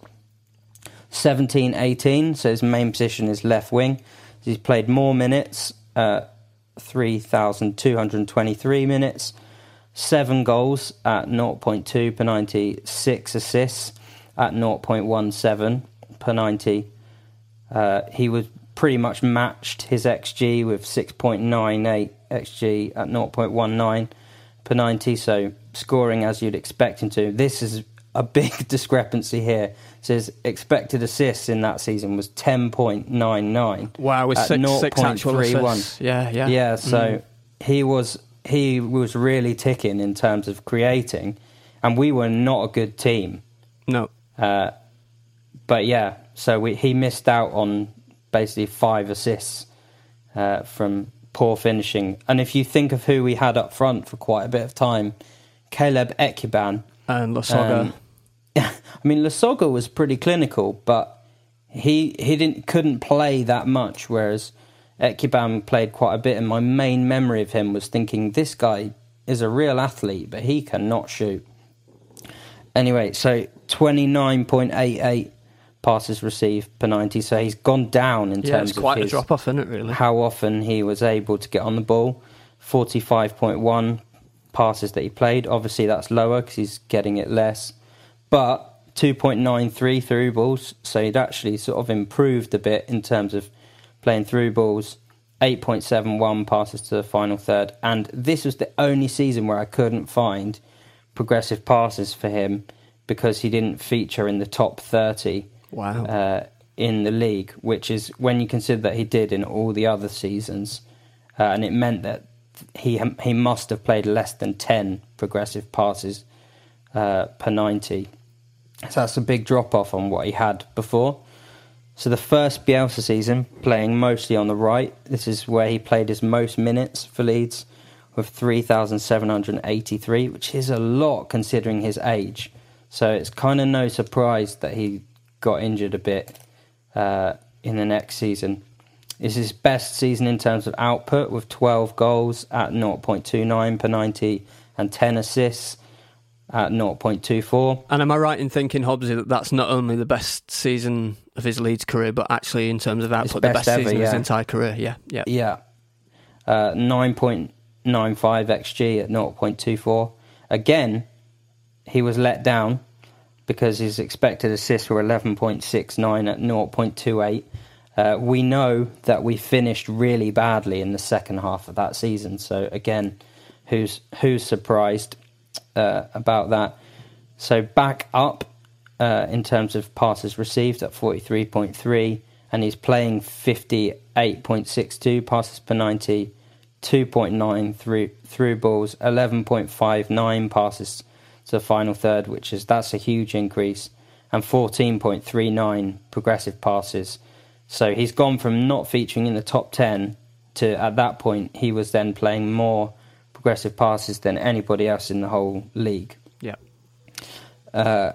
seventeen eighteen, so his main position is left wing. He's played more minutes, uh, three thousand two hundred twenty-three minutes, seven goals at zero point two per ninety, six assists at zero point one seven per ninety. Uh, he was pretty much matched his X G with six point nine eight X G at zero point one nine per ninety, so scoring as you'd expect him to. This is a big discrepancy here. It says expected assists in that season was ten point nine nine. Wow, with six, six actual assists. Yeah, yeah. Yeah, so mm. he was he was really ticking in terms of creating, and we were not a good team. No. Uh, but yeah, so we, he missed out on basically five assists uh, from poor finishing. And if you think of who we had up front for quite a bit of time, Caleb Ekuban and Lasogga. Um, I mean, Lasogga was pretty clinical, but he he didn't couldn't play that much, whereas Ekuban played quite a bit. And my main memory of him was thinking, this guy is a real athlete, but he cannot shoot. Anyway, so twenty-nine point eight eight passes received per ninety, so he's gone down in yeah, terms it's quite of a his, drop off, isn't it? Really, how often he was able to get on the ball. forty-five point one passes that he played. Obviously, that's lower because he's getting it less, but two point nine three through balls, so he'd actually sort of improved a bit in terms of playing through balls. eight point seven one passes to the final third, and this was the only season where I couldn't find progressive passes for him because he didn't feature in the top thirty. Wow. Uh, in the league, which is when you consider that he did in all the other seasons, uh, and it meant that he he must have played less than ten progressive passes uh, per ninety. So that's a big drop off on what he had before. So the first Bielsa season, playing mostly on the right, this is where he played his most minutes for Leeds, with three thousand seven hundred eighty-three, which is a lot considering his age. So it's kind of no surprise that he got injured a bit uh, in the next season. It's his best season in terms of output, with twelve goals at zero point two nine per ninety and ten assists at zero point two four. And am I right in thinking, Hobbsy, that that's not only the best season of his Leeds career, but actually in terms of output, the best ever, season yeah. of his entire career? Yeah, yeah. Yeah. Uh, nine point nine five X G at zero point two four. Again, he was let down because his expected assists were eleven point six nine at zero point two eight. Uh, we know that we finished really badly in the second half of that season. So again, who's who's surprised uh, about that? So back up uh, in terms of passes received at forty-three point three, and he's playing fifty-eight point six two passes per ninety, two point nine through through balls, eleven point five nine passes to the final third, which is that's a huge increase, and fourteen point three nine progressive passes. So he's gone from not featuring in the top ten to, at that point, he was then playing more progressive passes than anybody else in the whole league. Yeah. Uh,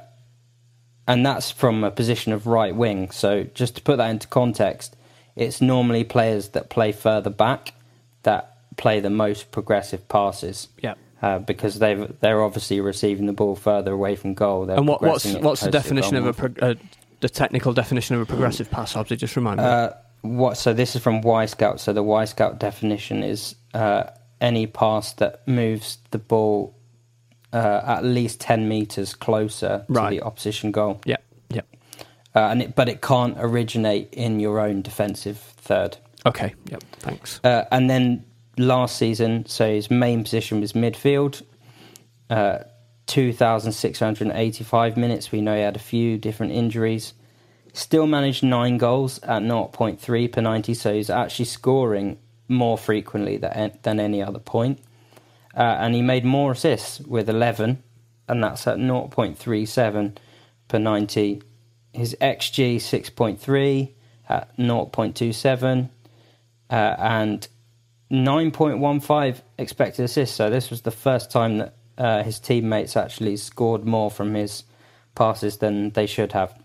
and that's from a position of right wing. So just to put that into context, it's normally players that play further back that play the most progressive passes. Yeah. Uh, because they've they're obviously receiving the ball further away from goal. They're and what, what's progressing it what's the closer to definition goal of a pro, uh, the technical definition of a progressive pass? Hobbsy, just remind me. Uh, what? So this is from Y-Scout. So the Y-Scout definition is uh, any pass that moves the ball uh, at least ten meters closer right. to the opposition goal. Yeah, yeah. Uh, and it, but it can't originate in your own defensive third. Okay. Yep. Thanks. Uh, and then last season, so his main position was midfield. Uh, two thousand six hundred eighty-five minutes. We know he had a few different injuries. Still managed nine goals at zero point three per ninety, so he's actually scoring more frequently than, than any other point. Uh, and he made more assists with eleven, and that's at zero point three seven per ninety. His X G six point three at zero point two seven, uh, and nine point one five expected assists. So this was the first time that uh, his teammates actually scored more from his passes than they should have.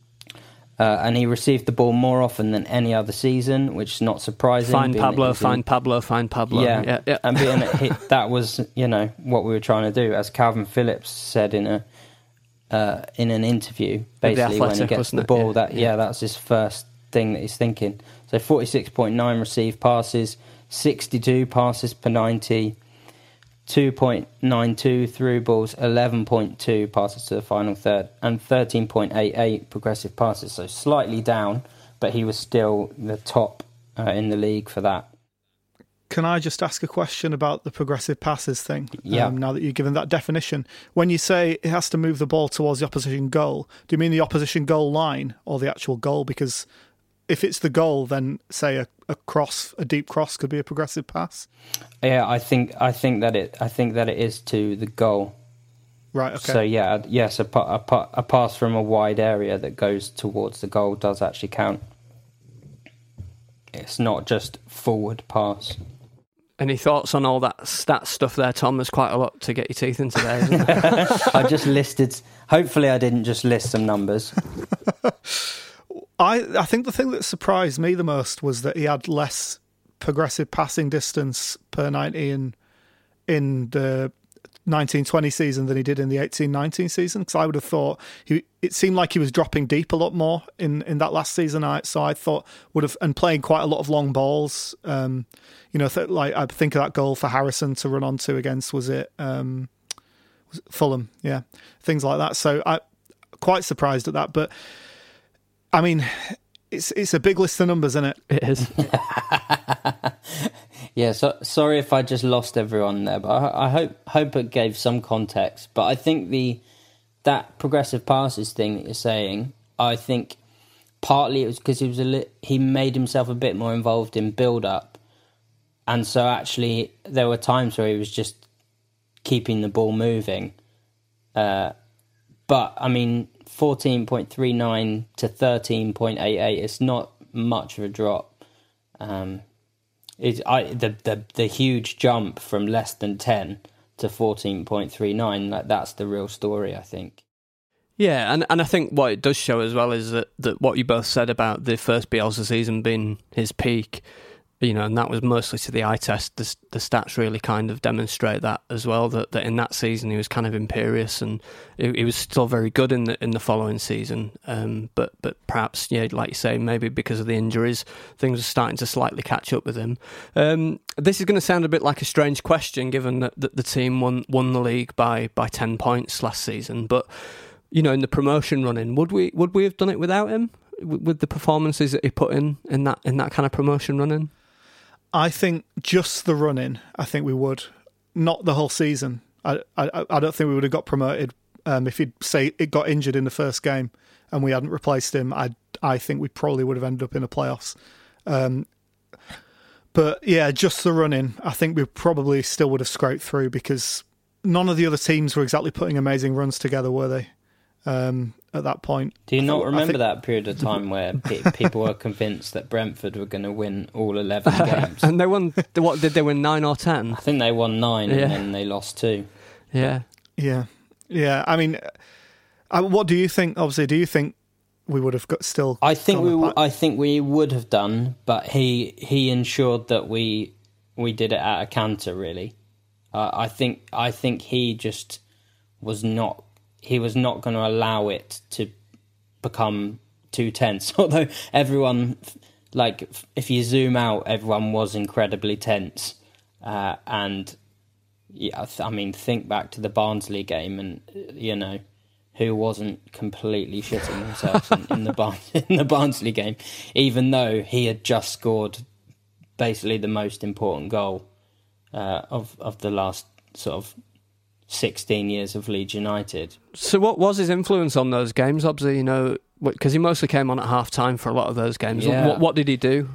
Uh, and he received the ball more often than any other season, which is not surprising. Find Pablo, in, find Pablo, find Pablo. Yeah, yeah, yeah. and being that, he, that was, you know, what we were trying to do. As Calvin Phillips said in a uh, in an interview, basically Athletic, when he gets the it? ball, yeah, that yeah. yeah, that's his first thing that he's thinking. So forty-six point nine received passes, sixty-two passes per ninety, two point nine two through balls, eleven point two passes to the final third, and thirteen point eight eight progressive passes. So slightly down, but he was still the top uh, in the league for that. Can I just ask a question about the progressive passes thing? Yeah. Um, now that you've given that definition, when you say it has to move the ball towards the opposition goal, do you mean the opposition goal line or the actual goal? Because if it's the goal, then say a, a cross, a deep cross, could be a progressive pass. Yeah, I think I think that it I think that it is to the goal. Right. Okay. So yeah, yes, a, a, a pass from a wide area that goes towards the goal does actually count. It's not just forward pass. Any thoughts on all that stat stuff there, Tom? There's quite a lot to get your teeth into there, isn't there? I just listed... Hopefully I didn't just list some numbers. I, I think the thing that surprised me the most was that he had less progressive passing distance per ninety in, in the nineteen twenty season than he did in the eighteen nineteen season, because I would have thought he it seemed like he was dropping deep a lot more in, in that last season. I so I thought would have and playing quite a lot of long balls. Um, you know, th- like I think of that goal for Harrison to run onto against was it, um, was it Fulham? Yeah, things like that. So I quite surprised at that, but I mean, it's it's a big list of numbers, isn't it? It is. Yeah, so sorry if I just lost everyone there, but I, I hope hope it gave some context. But I think the that progressive passes thing that you're saying, I think partly it was because he was a li- he made himself a bit more involved in build up, and so actually there were times where he was just keeping the ball moving. Uh, but I mean, fourteen point three nine to thirteen point eight eight, it's not much of a drop. Um, It's I the, the the huge jump from less than ten to fourteen point three nine. Like that's the real story, I think. Yeah, and, and I think what it does show as well is that, that what you both said about the first Bielsa season being his peak, you know, and that was mostly to the eye test. The, the stats really kind of demonstrate that as well. That, that in that season he was kind of imperious, and he, he was still very good in the in the following season. Um, but but perhaps, yeah, like you say, maybe because of the injuries, things are starting to slightly catch up with him. Um, this is going to sound a bit like a strange question, given that, that the team won won the league by by ten points last season. But you know, in the promotion running, would we would we have done it without him? With the performances that he put in in that in that kind of promotion running? I think just the running, I think we would. Not the whole season. I I, I don't think we would have got promoted um, if he'd say it got injured in the first game and we hadn't replaced him. I I think we probably would have ended up in the playoffs. Um, but yeah, just the running, I think we probably still would have scraped through, because none of the other teams were exactly putting amazing runs together, were they? Um, at that point. Do you I not thought, remember think... that period of time where pe- people were convinced that Brentford were going to win all eleven games? And they won, what, did they win nine or ten? I think they won nine, yeah. And then they lost two. Yeah. Yeah. Yeah. I mean, uh, what do you think? Obviously, do you think we would have got still... I think we w- I think we would have done, but he he ensured that we we did it at a canter, really. Uh, I think I think he just was not... He was not going to allow it to become too tense. Although everyone, like, if you zoom out, everyone was incredibly tense. Uh, and, yeah, I mean, think back to the Barnsley game and, you know, who wasn't completely shitting himself in, in, the Bar- in the Barnsley game, even though he had just scored basically the most important goal uh, of, of the last sort of sixteen years of Leeds United. So what was his influence on those games, Obviously, you know, because he mostly came on at half-time for a lot of those games. Yeah. What, what did he do?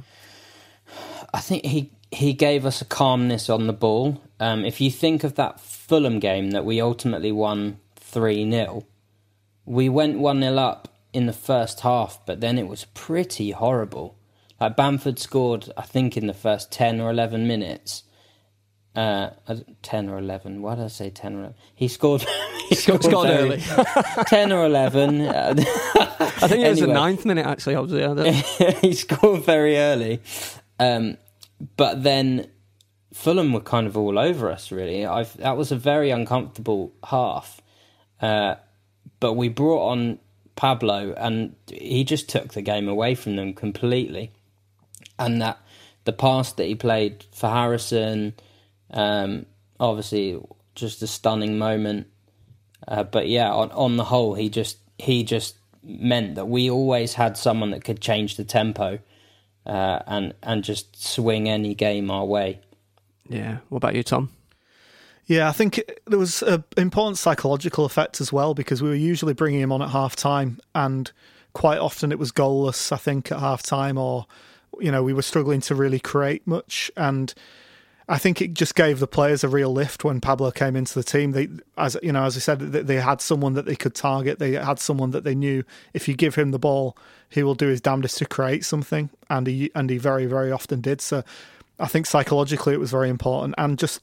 I think he, he gave us a calmness on the ball. Um, if you think of that Fulham game that we ultimately won three nil, we went one nil up in the first half, but then it was pretty horrible. Like Bamford scored, I think, in the first ten or eleven minutes. Uh, ten or eleven. Why did I say ten or eleven? He scored. He scored, scored very, early. ten or eleven. I think it was anyway. The ninth minute, actually. Obviously, he scored very early, um, but then Fulham were kind of all over us. Really, I've, that was a very uncomfortable half. Uh, but we brought on Pablo, and he just took the game away from them completely. And that the pass that he played for Harrison. Um, obviously, just a stunning moment. Uh, but yeah, on, on the whole, he just he just meant that we always had someone that could change the tempo uh, and and just swing any game our way. Yeah. What about you, Tom? Yeah, I think there was an important psychological effect as well, because we were usually bringing him on at half time, and quite often it was goalless. I think at half time, or you know, we were struggling to really create much. And I think it just gave the players a real lift when Pablo came into the team. They, as you know, as I said, they had someone that they could target. They had someone that they knew if you give him the ball, he will do his damnedest to create something, and he and he very very often did. So I think psychologically it was very important, and just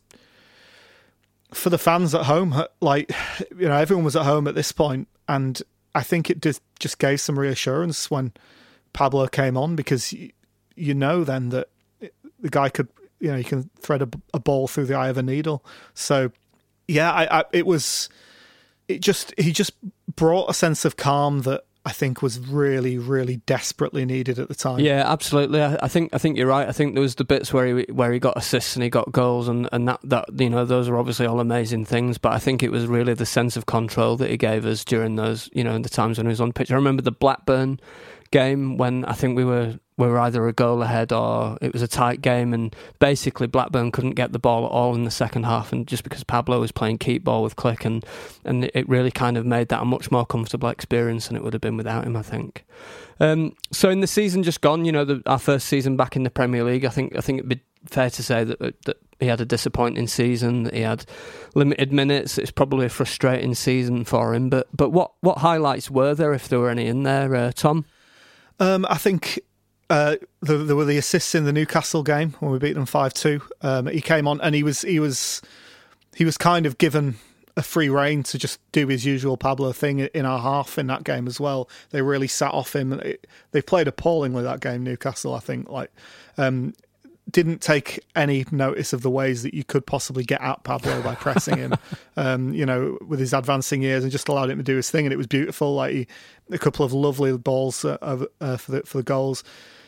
for the fans at home, like you know, everyone was at home at this point, and I think it just just gave some reassurance when Pablo came on, because you, you know then that the guy could. You know, you can thread a, a ball through the eye of a needle. So, yeah, I, I, it was. It just he just brought a sense of calm that I think was really, really desperately needed at the time. Yeah, absolutely. I, I think I think you're right. I think there was the bits where he where he got assists and he got goals, and, and that, that you know those are obviously all amazing things. But I think it was really the sense of control that he gave us during those you know the times when he was on pitch. I remember the Blackburn game when I think we were. we were either a goal ahead or it was a tight game, and basically Blackburn couldn't get the ball at all in the second half, and just because Pablo was playing keep ball with Klich, and, and it really kind of made that a much more comfortable experience than it would have been without him, I think. Um, so in the season just gone, you know, the, our first season back in the Premier League, I think I think it'd be fair to say that, that he had a disappointing season, that he had limited minutes. It's probably a frustrating season for him, but but what, what highlights were there, if there were any in there, uh, Tom? Um, I think... Uh, there, there were the assists in the Newcastle game when we beat them five two. Um, he came on and he was he was he was kind of given a free rein to just do his usual Pablo thing in our half in that game as well. They really sat off him. It, they played appallingly that game, Newcastle. I think like um, didn't take any notice of the ways that you could possibly get at Pablo by pressing him. um, you know, with his advancing years, and just allowed him to do his thing, and it was beautiful. Like he, a couple of lovely balls uh, uh, for the for the goals.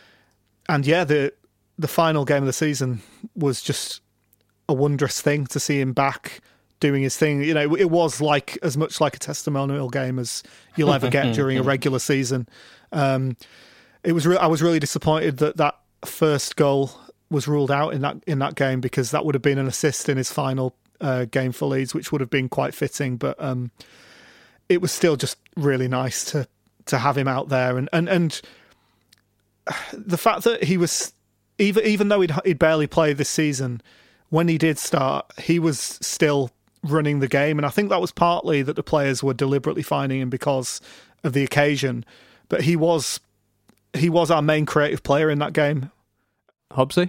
And yeah, the the final game of the season was just a wondrous thing to see him back doing his thing. You know, it was like as much like a testimonial game as you'll ever get during a regular season. Um, it was. Re- I was really disappointed that that first goal was ruled out in that in that game, because that would have been an assist in his final uh, game for Leeds, which would have been quite fitting. But um, it was still just really nice to to have him out there, and and and. The fact that he was, even even though he'd, he'd barely played this season, when he did start, he was still running the game. And I think that was partly that the players were deliberately finding him because of the occasion. But he was he was our main creative player in that game. Hobbsy?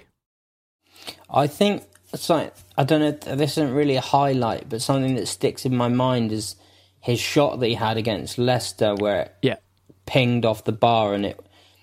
I think, sorry, I don't know, this isn't really a highlight, but something that sticks in my mind is his shot that he had against Leicester, where it yeah. pinged off the bar, and it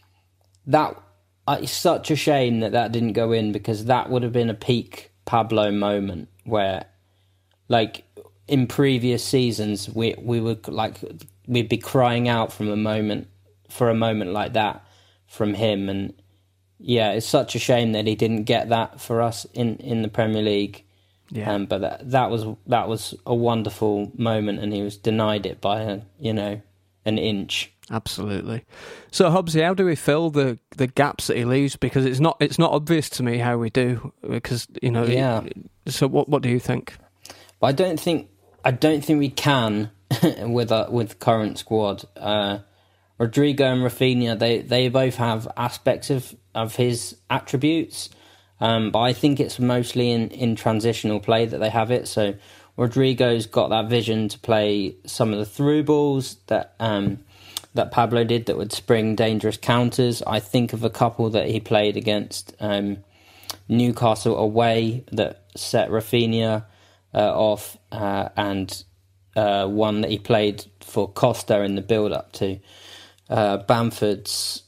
That uh, it's such a shame that that didn't go in, because that would have been a peak Pablo moment where, like in previous seasons, we we would like we'd be crying out from a moment for a moment like that from him, and yeah, it's such a shame that he didn't get that for us in, in the Premier League. Yeah, um, but that that was that was a wonderful moment, and he was denied it by a, you know an inch. Absolutely. So, Hobbsy, how do we fill the, the gaps that he leaves? Because it's not it's not obvious to me how we do. Because you know, yeah. So, what what do you think? But I don't think I don't think we can with a, with the current squad. Uh, Rodrigo and Rafinha, they they both have aspects of, of his attributes, um, but I think it's mostly in, in transitional play that they have it. So, Rodrigo's got that vision to play some of the through balls that. Um, that Pablo did that would spring dangerous counters. I think of a couple that he played against um, Newcastle away that set Rafinha uh, off, uh, and uh, one that he played for Costa in the build-up to uh, Bamford's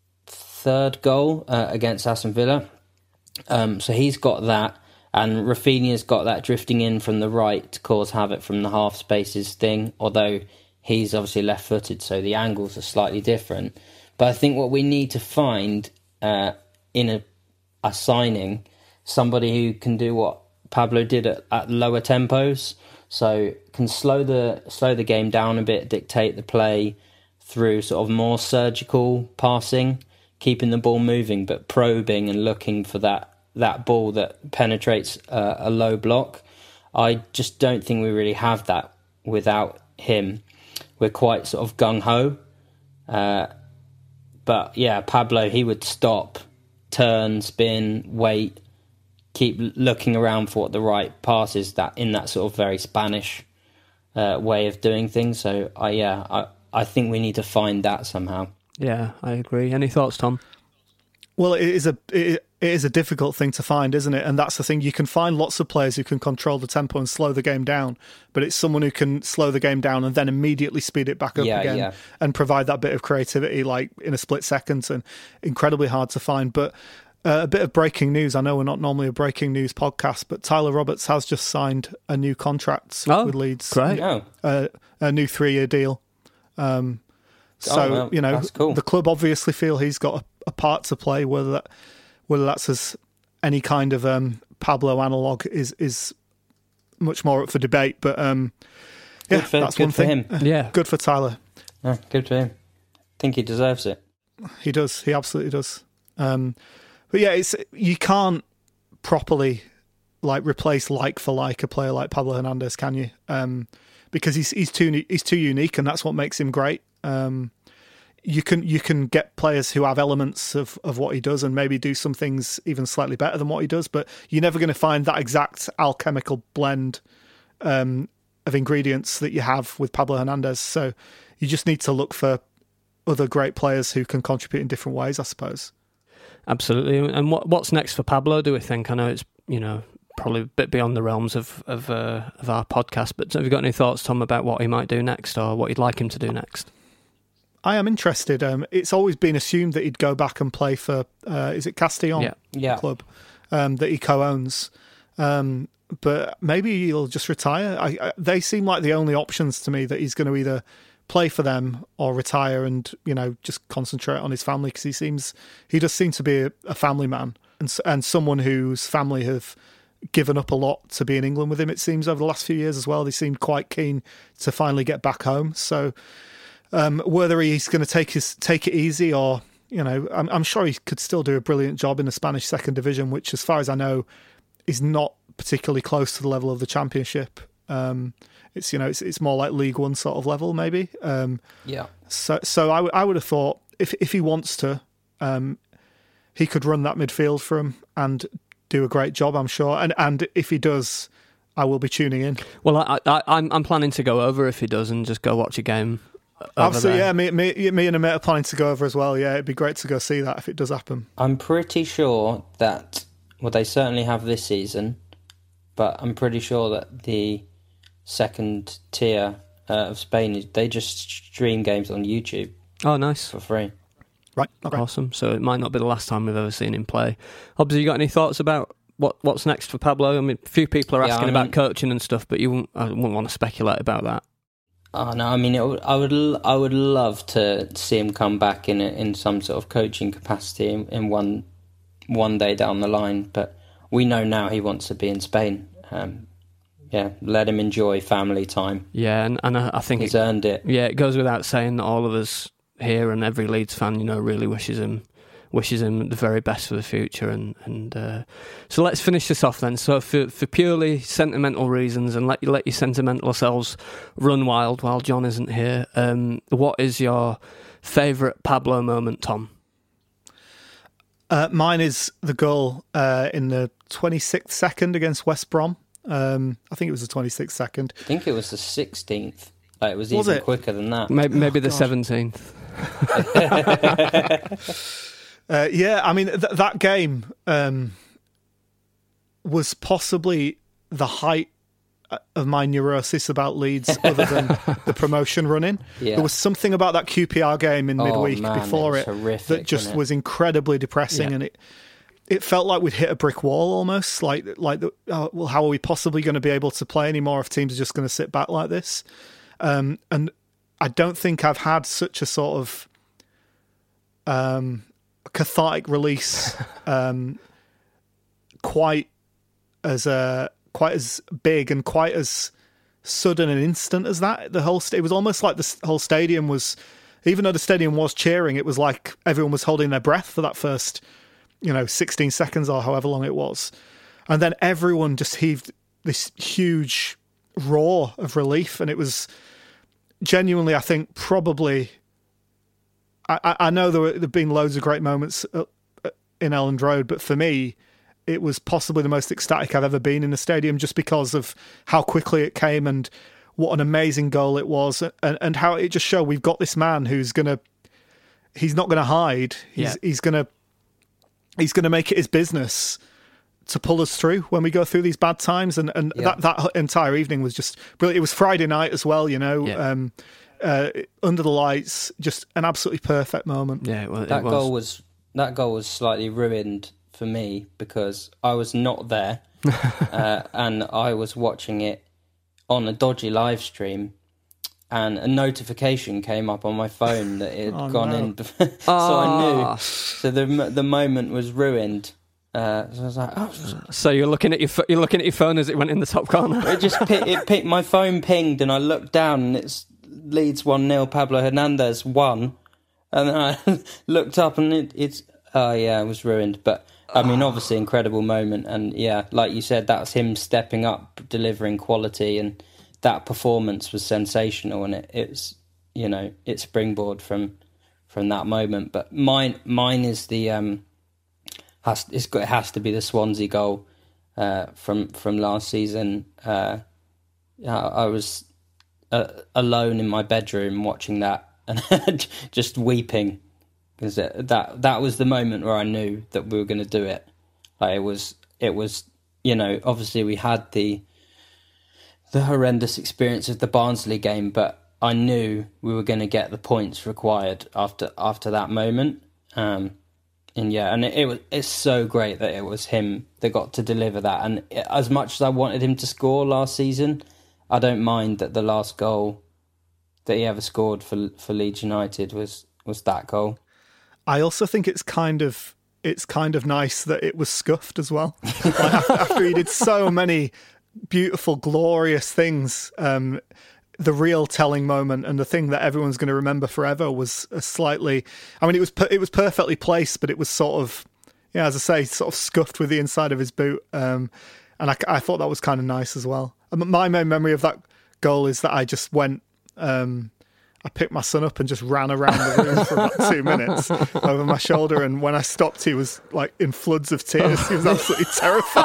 third goal uh, against Aston Villa. Um, so he's got that, and Rafinha's got that drifting in from the right to cause havoc from the half spaces thing, although he's obviously left-footed, so the angles are slightly different. But I think what we need to find uh, in a, a signing, somebody who can do what Pablo did at, at lower tempos, so can slow the slow the game down a bit, dictate the play through sort of more surgical passing, keeping the ball moving, but probing and looking for that, that ball that penetrates uh, a low block. I just don't think we really have that without him. We're quite sort of gung-ho. Uh, but yeah, Pablo, he would stop, turn, spin, wait, keep looking around for what the right pass is, that in that sort of very Spanish uh, way of doing things. So I yeah, I I think we need to find that somehow. Yeah, I agree. Any thoughts, Tom? Well, it is a it, it is a difficult thing to find, isn't it? And that's the thing. You can find lots of players who can control the tempo and slow the game down, but it's someone who can slow the game down and then immediately speed it back up Yeah, again yeah. and provide that bit of creativity, like in a split second, and incredibly hard to find. But uh, a bit of breaking news. I know we're not normally a breaking news podcast, but Tyler Roberts has just signed a new contract Oh, with Leeds. great. Oh, Uh, a new three-year deal. Um, so Oh, well, you know, that's cool. the club obviously feel he's got a, a part to play. Whether that, whether that's as any kind of um, Pablo analog is is much more up for debate. But um, yeah, Good for- that's good one for thing. him. Yeah. Good for Tyler. yeah, good for him. I think he deserves it. He does. He absolutely does. Um, but yeah, it's you can't properly like replace like for like a player like Pablo Hernandez, can you? Um, because he's he's too he's too unique, and that's what makes him great. Um, you can you can get players who have elements of, of what he does and maybe do some things even slightly better than what he does, but you're never going to find that exact alchemical blend um, of ingredients that you have with Pablo Hernandez. So you just need to look for other great players who can contribute in different ways, I suppose. Absolutely. And what what's next for Pablo, do we think? I know it's, you know, probably a bit beyond the realms of of, uh, of our podcast, but have you got any thoughts, Tom, about what he might do next or what you'd like him to do next? I am interested. Um, it's always been assumed that he'd go back and play for, uh, is it Castellón Yeah. Yeah. club um, that he co-owns? Um, but maybe he'll just retire. I, I, they seem like the only options to me that he's going to either play for them or retire and, you know, just concentrate on his family, because he seems, he does seem to be a, a family man and s- and someone whose family have given up a lot to be in England with him, it seems, over the last few years as well. They seemed quite keen to finally get back home. So um, whether he's going to take his take it easy or, you know, I'm, I'm sure he could still do a brilliant job in the Spanish second division, which, as far as I know, is not particularly close to the level of the Championship. Um, it's, you know, it's it's more like League One sort of level, maybe. Um, Yeah. so so I, w- I would have thought if if he wants to, um, he could run that midfield for him and do a great job, I'm sure. And and if he does, I will be tuning in. Well, I, I, I'm I'm planning to go over if he does and just go watch a game. Over Absolutely, there. yeah. Me, me, me and a mate are planning to go over as well. Yeah, it'd be great to go see that if it does happen. I'm pretty sure that, well, they certainly have this season, but I'm pretty sure that the second tier uh, of Spain, they just stream games on YouTube Oh, nice. for free. Right. Okay. Awesome. So it might not be the last time we've ever seen him play. Hobbs, you got any thoughts about what what's next for Pablo? I mean, a few people are Yeah, asking I about mean- coaching and stuff, but you wouldn't, I wouldn't want to speculate about that. Oh no! I mean, it, would- I would, l- I would love to see him come back in a, in some sort of coaching capacity in, in one one day down the line. But we know now he wants to be in Spain. Um, yeah, let him enjoy family time. Yeah, and, and I, I think He's it, earned it. yeah, it goes without saying that all of us here and every Leeds fan, you know, really wishes him wishes him the very best for the future. And and uh, so let's finish this off then. So for for purely sentimental reasons, and let you let your sentimental selves run wild while John isn't here. Um, what is your favourite Pablo moment, Tom? Uh, mine is the goal uh, in the twenty-sixth second against West Brom. Um, I think it was the twenty-sixth second. I think it was the sixteenth. Like, it was, Was even it? quicker than that. Maybe, maybe the gosh. seventeenth. Uh, yeah, I mean, th- that game um, was possibly the height of my neurosis about Leeds, other than the promotion running. Yeah. There was something about that Q P R game in Oh, midweek man, before it it, was horrific, that just wasn't it? was incredibly depressing, Yeah. and it it felt like we'd hit a brick wall almost. Like, like, the, oh, well, how are we possibly going to be able to play anymore if teams are just going to sit back like this? Um, and I don't think I've had such a sort of um, cathartic release um, quite as uh, quite as big and quite as sudden and instant as that. The whole st- it was almost like the s- whole stadium was, even though the stadium was cheering, it was like everyone was holding their breath for that first, you know, sixteen seconds or however long it was, and then everyone just heaved this huge roar of relief, and it was genuinely, I think, probably. I, I know there were, there've been loads of great moments in Elland Road, but for me, it was possibly the most ecstatic I've ever been in a stadium, just because of how quickly it came and what an amazing goal it was, and, and how it just showed we've got this man who's gonna, he's not gonna hide. He's yeah. he's gonna he's gonna make it his business to pull us through when we go through these bad times, and and yeah. that that entire evening was just brilliant. It was Friday night as well, you know. Yeah. Um, uh, under the lights, just an absolutely perfect moment. Yeah, well, that it was. goal was that goal was slightly ruined for me because I was not there, uh, and I was watching it on a dodgy live stream, and a notification came up on my phone that it had Oh, gone no. in. so I knew. Ah. So the the moment was ruined. Uh, so I was like, oh. So you're looking at your pho- you're looking at your phone as it went in the top corner. It just pi- it picked, my phone pinged, and I looked down, and it's Leeds one nil, Pablo Hernandez one, and then I looked up, and it, it's oh yeah, it was ruined. But I mean, obviously, incredible moment, and yeah, like you said, that's him stepping up, delivering quality, and that performance was sensational, and it, it's you know it springboard from from that moment. But mine mine is the um has it's got, it has to be the Swansea goal uh, from from last season. Uh, I was uh, alone in my bedroom watching that and just weeping, because that that was the moment where I knew that we were going to do it. Like it was it was you know obviously we had the the horrendous experience of the Barnsley game, but I knew we were going to get the points required after after that moment. Um, and yeah, and it, it was it's so great that it was him that got to deliver that. And it, as much as I wanted him to score last season, I don't mind that the last goal that he ever scored for for Leeds United was was that goal. I also think it's kind of it's kind of nice that it was scuffed as well. Like after, after he did so many beautiful, glorious things, um, the real telling moment and the thing that everyone's going to remember forever was a slightly. I mean, it was it was perfectly placed, but it was sort of, yeah, as I say, sort of scuffed with the inside of his boot, um, and I, I thought that was kind of nice as well. And my main memory of that goal is that I just went. Um, I picked my son up and just ran around the room for about two minutes over my shoulder. And when I stopped, he was like in floods of tears. He was absolutely terrified.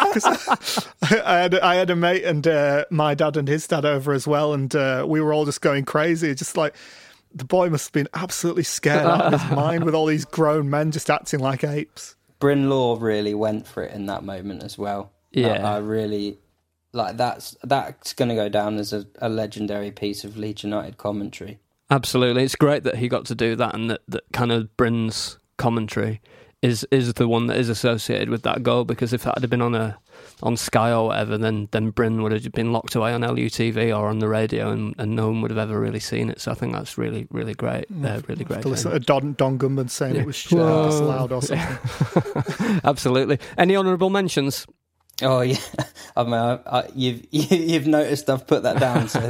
'Cause I had I had a mate and uh, my dad and his dad over as well, and uh, we were all just going crazy. Just like the boy must have been absolutely scared out of his mind with all these grown men just acting like apes. Bryn Law really went for it in that moment as well. Yeah, I, I really. Like that's that's going to go down as a, a legendary piece of Leeds United commentary. Absolutely, it's great that he got to do that, and that, that kind of Bryn's commentary is is the one that is associated with that goal. Because if that had been on a on Sky or whatever, then then Bryn would have been locked away on L U T V or on the radio, and, and no one would have ever really seen it. So I think that's really really great, uh, really great. To listen to Don Don Gunman saying yeah. it was uh, disallowed or something. Absolutely. Any honourable mentions? Oh yeah, I mean, I, I, you've you've noticed I've put that down, so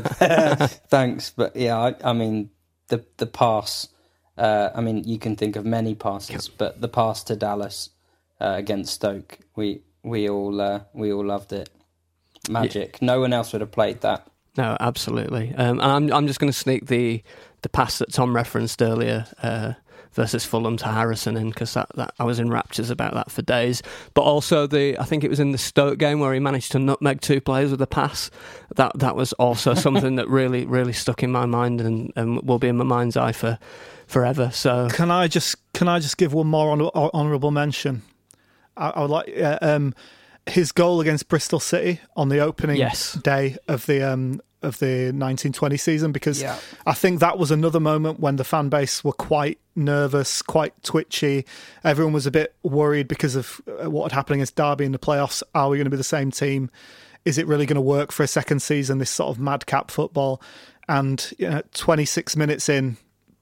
thanks. But yeah, I, I mean the the pass. Uh, I mean, you can think of many passes, but the pass to Dallas uh, against Stoke, we we all uh, we all loved it. Magic. Yeah. No one else would have played that. No, absolutely. Um, and I'm I'm just going to sneak the the pass that Tom referenced earlier. Uh, versus Fulham to Harrison in, because that, that I was in raptures about that for days. But also the I think it was in the Stoke game where he managed to nutmeg two players with a pass. That that was also something that really really stuck in my mind and, and will be in my mind's eye for forever. So can I just can I just give one more honor, honourable mention? I, I would like uh, um, his goal against Bristol City on the opening yes. day of the. Um, of the nineteen twenty season, because yeah. I think that was another moment when the fan base were quite nervous, quite twitchy. Everyone was a bit worried because of what had happened against Derby in the playoffs. Are we going to be the same team? Is it really going to work for a second season, this sort of madcap football? And you know, twenty-six minutes in,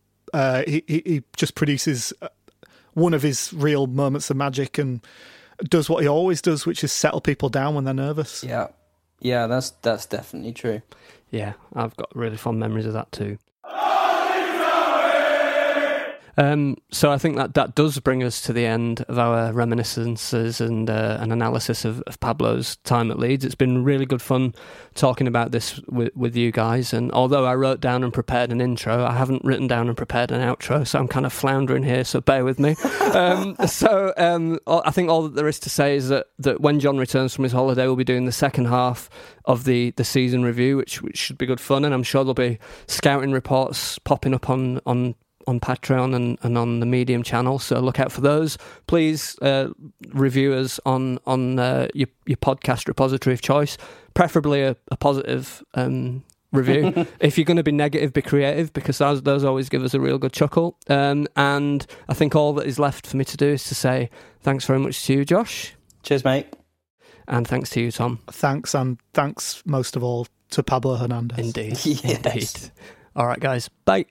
uh, he, he just produces one of his real moments of magic and does what he always does, which is settle people down when they're nervous. Yeah. Yeah, that's that's definitely true. Yeah, I've got really fond memories of that too. Um, so I think that that does bring us to the end of our reminiscences and uh, an analysis of, of Pablo's time at Leeds. It's been really good fun talking about this with, with you guys. And although I wrote down and prepared an intro, I haven't written down and prepared an outro, so I'm kind of floundering here, so bear with me. um, so um, I think all that there is to say is that, that when John returns from his holiday, we'll be doing the second half of the, the season review, which, which should be good fun. And I'm sure there'll be scouting reports popping up on... on on Patreon and, and on the Medium channel, so look out for those. Please uh, review us on on uh, your, your podcast repository of choice, preferably a, a positive um, review. If you're going to be negative, be creative, because those, those always give us a real good chuckle. Um, and I think all that is left for me to do is to say thanks very much to you, Josh. Cheers, mate. And thanks to you, Tom. Thanks, and thanks most of all to Pablo Hernandez. Indeed, yes. indeed. All right, guys, bye.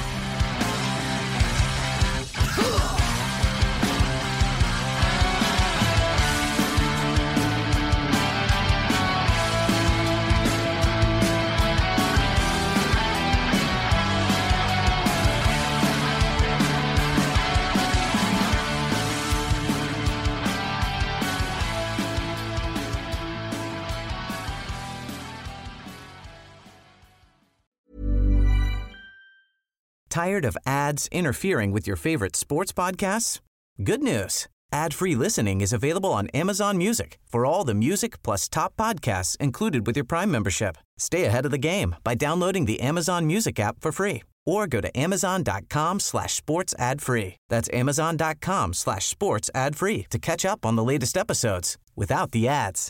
Tired of ads interfering with your favorite sports podcasts? Good news. Ad-free listening is available on Amazon Music for all the music plus top podcasts included with your Prime membership. Stay ahead of the game by downloading the Amazon Music app for free or go to amazon.com slash sports ad free. That's amazon.com slash sports ad free to catch up on the latest episodes without the ads.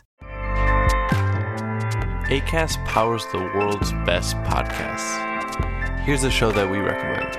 Acast powers the world's best podcasts. Here's a show that we recommend.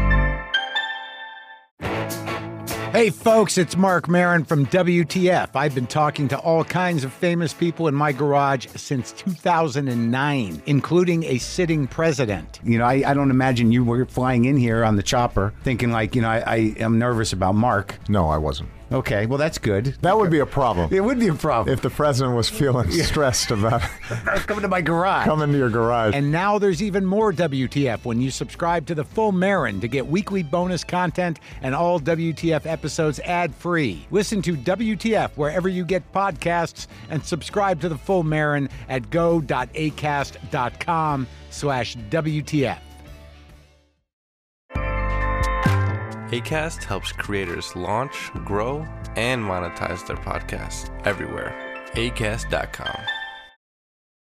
Hey folks, it's Mark Maron from W T F. I've been talking to all kinds of famous people in my garage since two thousand nine, including a sitting president. You know, I, I don't imagine you were flying in here on the chopper thinking like, you know, I, I am nervous about Mark. No, I wasn't. Okay, well, that's good. That would be a problem. It would be a problem. If the president was feeling stressed about coming to my garage. Coming to your garage. And now there's even more W T F when you subscribe to the Full Marin to get weekly bonus content and all W T F episodes ad-free. Listen to W T F wherever you get podcasts and subscribe to the Full Marin at go.acast.com slash WTF. Acast helps creators launch, grow, and monetize their podcasts everywhere. acast dot com.